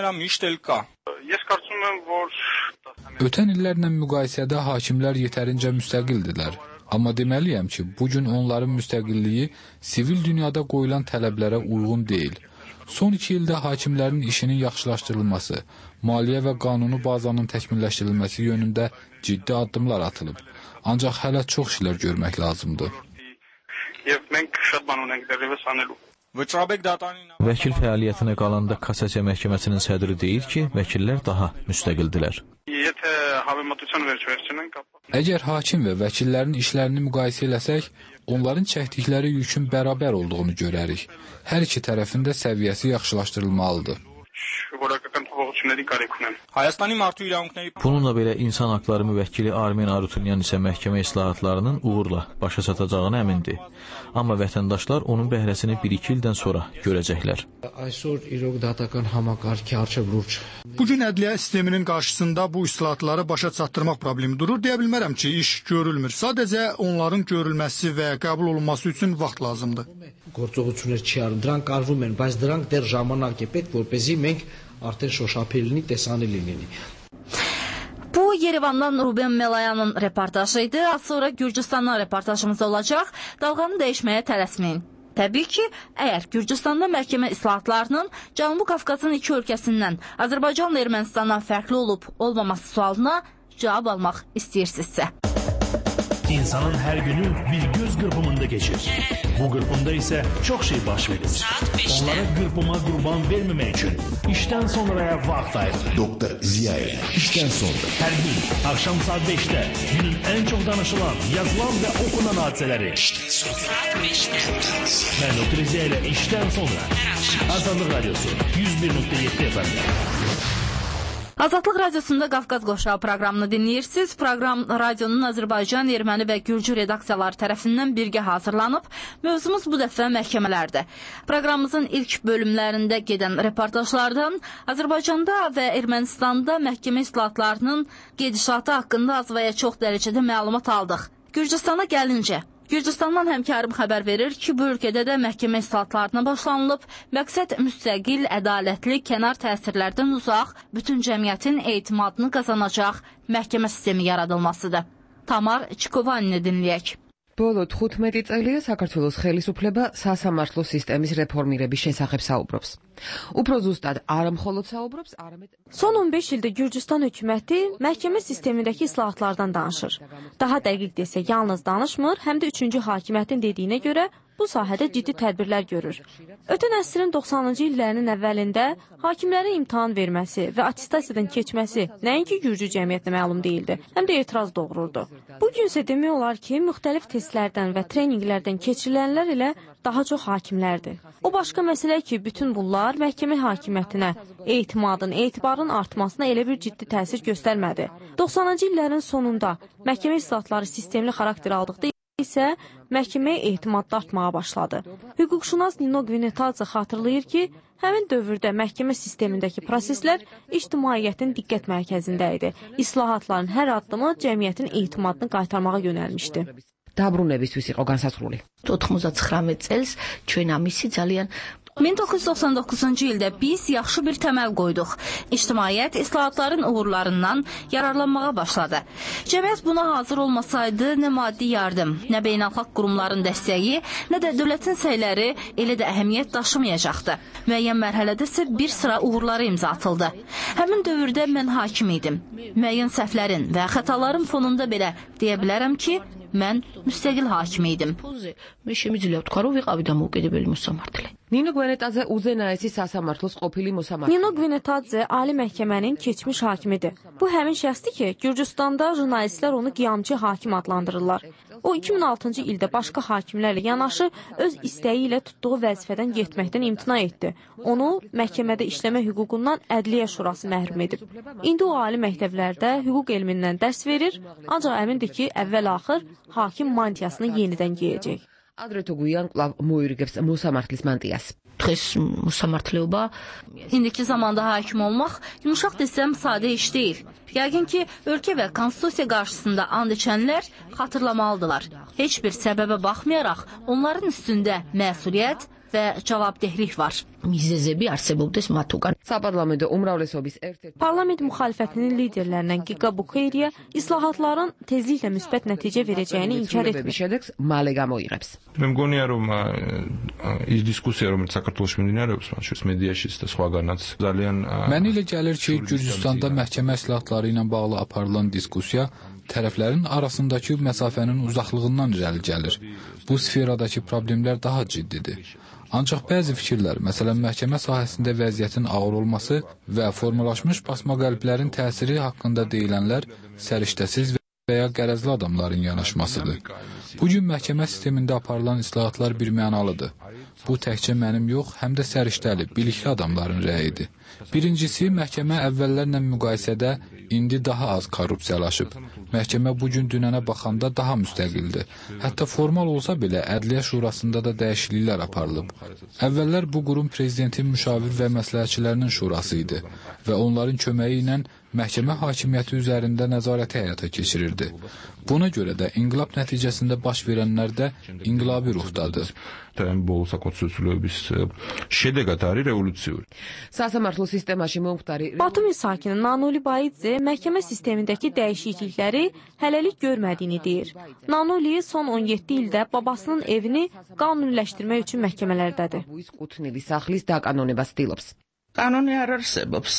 Ötən illərlə müqayisədə hakimlər yetərincə müstəqildirlər. Amma deməliyəm ki, bugün onların müstəqilliyi sivil dünyada qoyulan tələblərə uyğun deyil. Son iki ildə hakimlərin işinin yaxşılaşdırılması, maliyyə və qanunu bazanın təkmilləşdirilməsi yönündə ciddi addımlar atılıb. Ancaq hələ çox şeylər görmək lazımdır. Vəkil fəaliyyətinə qalanda Kassasiya Məhkəməsinin sədri deyir ki, vəkillər daha müstəqildirlər. Əgər hakim və vəkillərin işlərini müqayisə eləsək, onların çəkdikləri yükün bərabər olduğunu görərik. Hər iki tərəfin də səviyyəsi yaxşılaşdırılmalıdır. Bununla belə insan haqları müvəkkili Armen Arutunyan isə məhkəmə islahatlarının uğurla başa çatacağına əmindir. Amma vətəndaşlar onun bəhrəsini bir-iki ildən sonra görəcəklər. Bugün ədliyyə sisteminin qarşısında bu islahatları başa çatdırmaq problemi durur. Deyə bilmərəm ki, iş görülmür. Sadəcə onların görülməsi və qəbul olunması üçün vaxt lazımdır. Գործողություններ չի արում, դրանք արվում են, բայց դրանք դեռ ժամանակ է պետք, որպեսզի մենք արդեն շոշափելի լինի, տեսանելի լինի. Bu Yerevandan Ruben Melayanın reportajıydı. Az sonra Gürcüstandan reportajımız olacaq. Dalğanı dəyişməyə tələsməyin. Təbii ki, əgər Gürcüstanda məhkəmə islahatlarının Cənubi Qafqazın iki ölkəsindən Azərbaycanla Ermənistandan fərqli olub olmaması sualına cavab almaq istəyirsinizsə. İnsanın hər günü bir göz qırpımında keçir. Bu qırpımda isə çox şey baş verir. Onlara qırpıma qurban verməmək üçün işdən sonraya vaxt ayırır. Doktor Ziyayev, işdən sonra. Hər gün axşam saat beşdə günün ən çox danışılan, yazılan və okunan hadisələri. İşdən sonra beşdə. Mən Doktor Ziyayev işdən sonra. Azadlıq Radyosu yüz bir nöqtə yeddi F M-də. Azadlıq Radyosunda Qafqaz Qoşağı proqramını dinləyirsiniz. Proqram radionun Azərbaycan, Erməni və Gürcü redaksiyaları tərəfindən birgə hazırlanıb. Mövzumuz bu dəfə məhkəmələrdir. Proqramımızın ilk bölümlərində gedən reportajlardan Azərbaycanda və Ermənistanda məhkəmə islahatlarının gedişatı haqqında az və ya çox dərəcədə məlumat aldıq. Gürcüstana gəlincə, Gürcüstandan həmkarım xəbər verir ki, bu ölkədə də məhkəmə islahatlarına başlanılıb. Məqsəd müstəqil, ədalətli, kənar təsirlərdən uzaq, bütün cəmiyyətin etimadını qazanacaq məhkəmə sistemi yaradılmasıdır. Tamar Çikovanini dinləyək. Bolo თხუთმეტი წელია საქართველოს ხელისუფლება სასამართლო სისტემის რეფორმირების შესახებ საუბრობს. Უფრო ზუსტად არ მხოლოდ საუბრობს, არამედ Son on beş ildə Gürcüstan hökuməti məhkəmə sistemindəki islahatlardan danışır. Daha dəqiq desək, yalnız danışmır, həm də üçüncü hakimiyyətin dediyinə görə bu sahədə ciddi tədbirlər görür. Ötən əsrin doxsanıncı illərinin əvvəlində hakimlərin imtahan verməsi və attestasiyadan keçməsi nəinki Gürcü cəmiyyətinə məlum deyildi, həm də etiraz doğururdu. Bugün isə demək olar ki, müxtəlif testlərdən və treninqlərdən keçirilənlər ilə daha çox hakimlərdir. O başqa məsələ ki, bütün bunlar məhkəmə hakimiyyətinə, etimadın, etibarın artmasına elə bir ciddi təsir göstərmədi. doxsanıncı illərin sonunda məhkəmə islahatları sistemli xarakter aldıqda isə məhkəməyə etimad artmağa başladı. Hüquqşünas Nino Gvinetadze xatırlayır ki, həmin dövrdə məhkəmə sistemindəki proseslər ictimaiyyətin diqqət mərkəzində idi. İslahatların hər addımı cəmiyyətin etimadını qaytarmağa yönəlmişdi. დაბრუნებისთვის იყო განსაზღვრული. ութმოცდათხრამეტ წელს ჩვენ ამისი ძალიან min doqquz yüz doxsan doqquzuncu ildə biz yaxşı bir təməl qoyduq. İctimaiyyət islahatların uğurlarından yararlanmağa başladı. Cəmiyyət buna hazır olmasaydı, nə maddi yardım, nə beynəlxalq qurumların dəstəyi, nə də dövlətin səyləri elə də əhəmiyyət daşımayacaqdı. Müəyyən mərhələdə isə bir sıra uğurları imza atıldı. Həmin dövrdə mən hakim idim. Müəyyən səhvlərin və xətaların fonunda belə deyə bilərəm ki, mən müstəqil hakim idim. მე შემიძლია ვთქვა, რომ ვიყავი დამოუკიდებელი მოსამართლე. Nino Gvinetadze უზენაესი სასამართლოს ყოფილი მოსამართლე. Nino Gvinetadze Ali məhkəmənin keçmiş hakimidir. Bu həmin şəxsdir ki, Gürcüstanda jurnalistlər onu qiyamçı hakim adlandırırlar. O iki min altıncı ildə başqa hakimlərlə yanaşı öz istəyi ilə tutduğu vəzifədən getməkdən imtina etdi. Onu məhkəmədə işləmə hüququndan Ədliyyə Şurası məhrum edib. İndi o ali məktəblərdə hüquq elmindən dərs verir, ancaq əmindir ki, əvvəl-axır hakim mantiyasını yenidən geyəcək. Adreto guyan qlav moyurigებს mosamართლის mantiyas. Დღეს მოსამართლეობა indiki zamanda hakim olmaq yumuşaq desəm sadə iş deyil. Yəqin ki, ölkə və konstitusiya qarşısında and içənlər xatırlamalıdırlar. Heç bir səbəbə baxmayaraq onların üstündə məsuliyyət və cavabdehlik var. Mizezəbi arsebobdes matuqan. Saparlamada umravlesobis ერთ-ერთი Parlament müxalifətinin liderlərindən Giga Bukeriya islahatların tezliklə müsbət nəticə verəcəyini inkar etmiş. შედეგს მალე გამოიღებს. მე მგონია რომ ის დისკუსია რომელიც საქართველოში მიმდინარეობს მაშინ მედიაშიც და სხვაგანაც ძალიან Mənə elə gəlir ki, Gürcüstanda məhkəmə islahatları ilə bağlı aparılan diskussiya tərəflərin arasındakı məsafənin uzaqlığından irəli gəlir. Bu sferadakı problemlər daha ciddidir. Ancaq bəzi fikirlər, məsələn, məhkəmə sahəsində vəziyyətin ağır olması və formalaşmış basmaqəlblərin təsiri haqqında deyilənlər səriştəsiz və ya qərəzli adamların yanaşmasıdır. Bugün məhkəmə sistemində aparılan islahatlar bir mənalıdır. Bu təkcə mənim yox, həm də səriştəli, bilikli adamların rəyidir. Birincisi, məhkəmə əvvəllərlə müqayisədə indi daha az korrupsiyalaşıb. Məhkəmə bugün dünənə baxanda daha müstəqildir. Hətta formal olsa belə Ədliyyə Şurasında da dəyişikliklər aparılıb. Əvvəllər bu qurum prezidentin müşavir və məsləhətçilərinin şurası idi və onların köməyi ilə məhkəmə hakimiyyəti üzərində nəzarəti həyata keçirirdi. Buna görə də inqilab nəticəsində baş verənlər də inqilabi ruhdadır. ბოლო საკონსტიტუციების შედეგად არის რევოლუციური. სასამართლო სისტემაში მომხდარი Batumi sakini Nanoli Baidze məhkəmə sistemindəki dəyişiklikləri hələlik görmədiyini deyir. Nanoli son on yeddi ildə babasının evini qanuniləşdirmək üçün məhkəmələrdədir. კუთვნილი სახლის დაკანონებას ცდილობს. Qanuni არ არსებობს.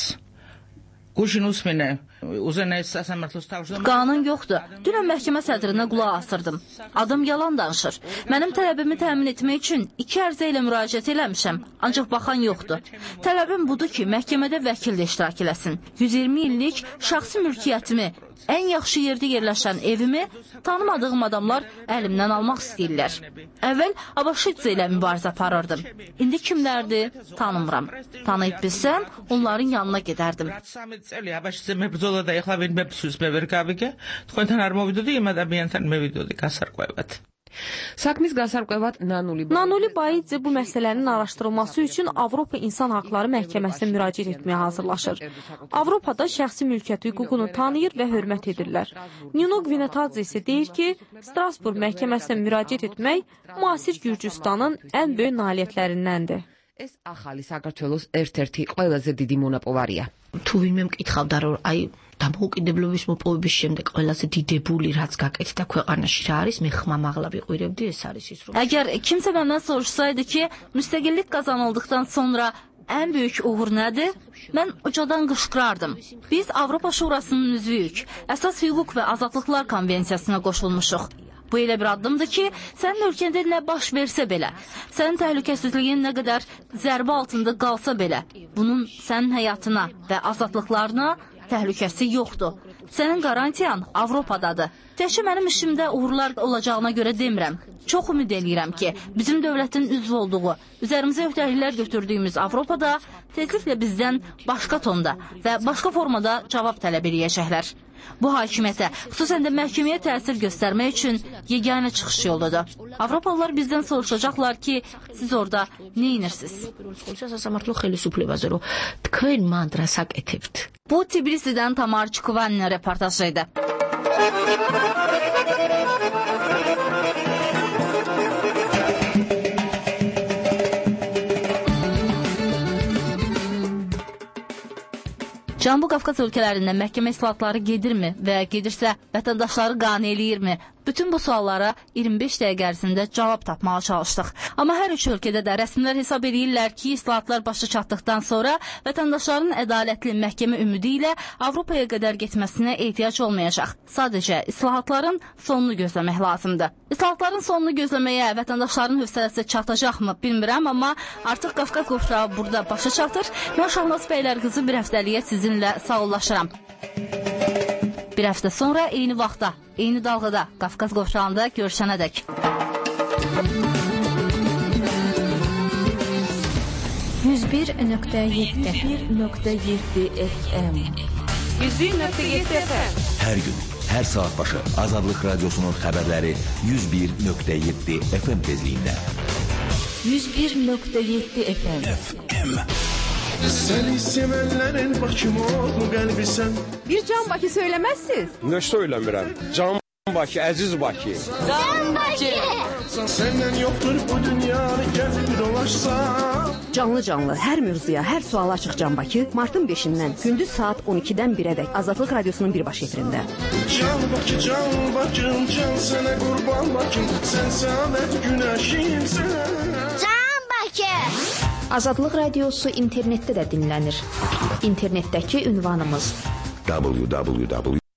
Quşun usminə uzunəyiz səsəmərtlos tavşdan. Qanun yoxdur. Dünən məhkəmə sədrinə qulaq asırdım. Adam yalan danışır. Mənim tələbimi təmin etmək üçün iki ərizə ilə müraciət eləmişəm. Ancaq baxan yoxdur. Tələbim budur ki, məhkəmədə vəkil də iştirak eləsin. yüz iyirmi illik şəxsi mülkiyyətimi, ən yaxşı yerdə yerləşən evimi tanımadığım adamlar əlimdən almaq istəyirlər. Əvvəl Abaşidze ilə mübarizə aparırdım. İndi kimlərdir? Tanımıram. Tanıyıb bilsəm, onların yanına gedərdim. წელი აბაშიძე მებრძოლა და ეხლა ვინ მეფსუს მე ვერ გავიგე. თქვენთან არ მოვიდოდი იმ ადამიანთან მევიდოდი გასარკვევად. საქმის გასარკვევად Nanoli Nanoli Baidze bu məsələnin araşdırılması üçün Avropa İnsan Haqları Məhkəməsinə müraciət etməyə hazırlaşır. Avropada şəxsi mülkiyyət hüququnu tanıyır və hörmət edirlər. Nino Gvinetadze isə deyir ki, Strasburq məhkəməsinə müraciət etmək müasir Gürcüstanın ən böyük nailiyyətlərindəndir. ეს ახალი საქართველოს ერთ-ერთი ყველაზე დიდი მონაპოვარია. თუ ვინმე მკითხავდა რომ აი დამოუკიდებლობის მოპოვების შემდეგ ყველაზე დიდებული რაც გაკეთდა ქვეყანაში რა არის, მე ხმამაღლა ვიყვირებდი, ეს არის ის რომ Əgər kimsə məndən soruşsaydı ki, müstəqillik qazanıldıqdan sonra ən böyük uğur nədir? Mən ucadan qışqırardım. Biz Avropa Şurasının üzvüyük. Əsas hüquq və azadlıqlar konvensiyasına qoşulmuşuq. Bu elə bir addımdır ki, sənin ölkəndə nə baş versə belə, sənin təhlükəsizliyin nə qədər zərbə altında qalsa belə, bunun sənin həyatına və azadlıqlarına təhlükəsi yoxdur. Sənin qarantiyan Avropadadır. Təkcə mənim işimdə uğurlar olacağına görə demirəm. Çox ümid eləyirəm ki, bizim dövlətin üzv olduğu, üzərimizə öhdəliklər götürdüyümüz Avropada tezliklə bizdən başqa tonda və başqa formada cavab tələb eləyəcəklər. Bu hakimiyyətə, xüsusən də məhkəməyə təsir göstərmək üçün yeganə çıxış yoludur. Avropalılar bizdən soruşacaqlar ki, siz orada nə edirsiniz? Bu Tbilisidən Tamar Çikovanın reportajı idi. Cənubi Qafqaz ölkələrində məhkəmə islahatları gedirmi və gedirsə vətəndaşları qane eləyirmi? Bütün bu suallara iyirmi beş dəqiqə ərzində cavab tapmağa çalışdıq. Amma hər üç ölkədə də rəsmilər hesab edirlər ki, islahatlar başa çatdıqdan sonra vətəndaşların ədalətli məhkəmə ümidi ilə Avropaya qədər getməsinə ehtiyac olmayacaq. Sadəcə islahatların sonunu gözləmək lazımdır. İslahatların sonunu gözləməyə vətəndaşların hövsələsi çatacaqmı bilmirəm, amma artıq Qafqaz qovşağı burada başa çatır. Mən Şahnaz Bəylər qızı bir həftəliyə sizinlə sağollaşıram. Bir həftə sonra eyni vaxtda, eyni dalğada Qafqaz qovşağında görüşənədək. yüz bir nöqtə yeddi F M Hər gün, Hər saat başı Azadlıq Radiosunun xəbərləri yüz bir nöqtə yeddi F M tezliyində. yüz bir nöqtə yeddi F M. Seni sevenlerin bakım oldu kalbi sen. Bir Can Bakı söylemezsiz. Ne söylemirəm? Can Bakı, əziz Bakı. Can Bakı. Senden yoktur bu dünyanı gelip dolaşsam. Canlı canlı hər mövzuya, hər suala açıq Can Bakı martın beşindən gündüz saat on ikidən birədək Azadlıq Radiosunun birbaşa efirində. Can Bakı, Can Bakım, can sənə qurban Bakım, sən səadət günəşimsən. Can Bakı. Azadlıq Radiosu internetdə də dinlənir. İnternetdəki ünvanımız w w w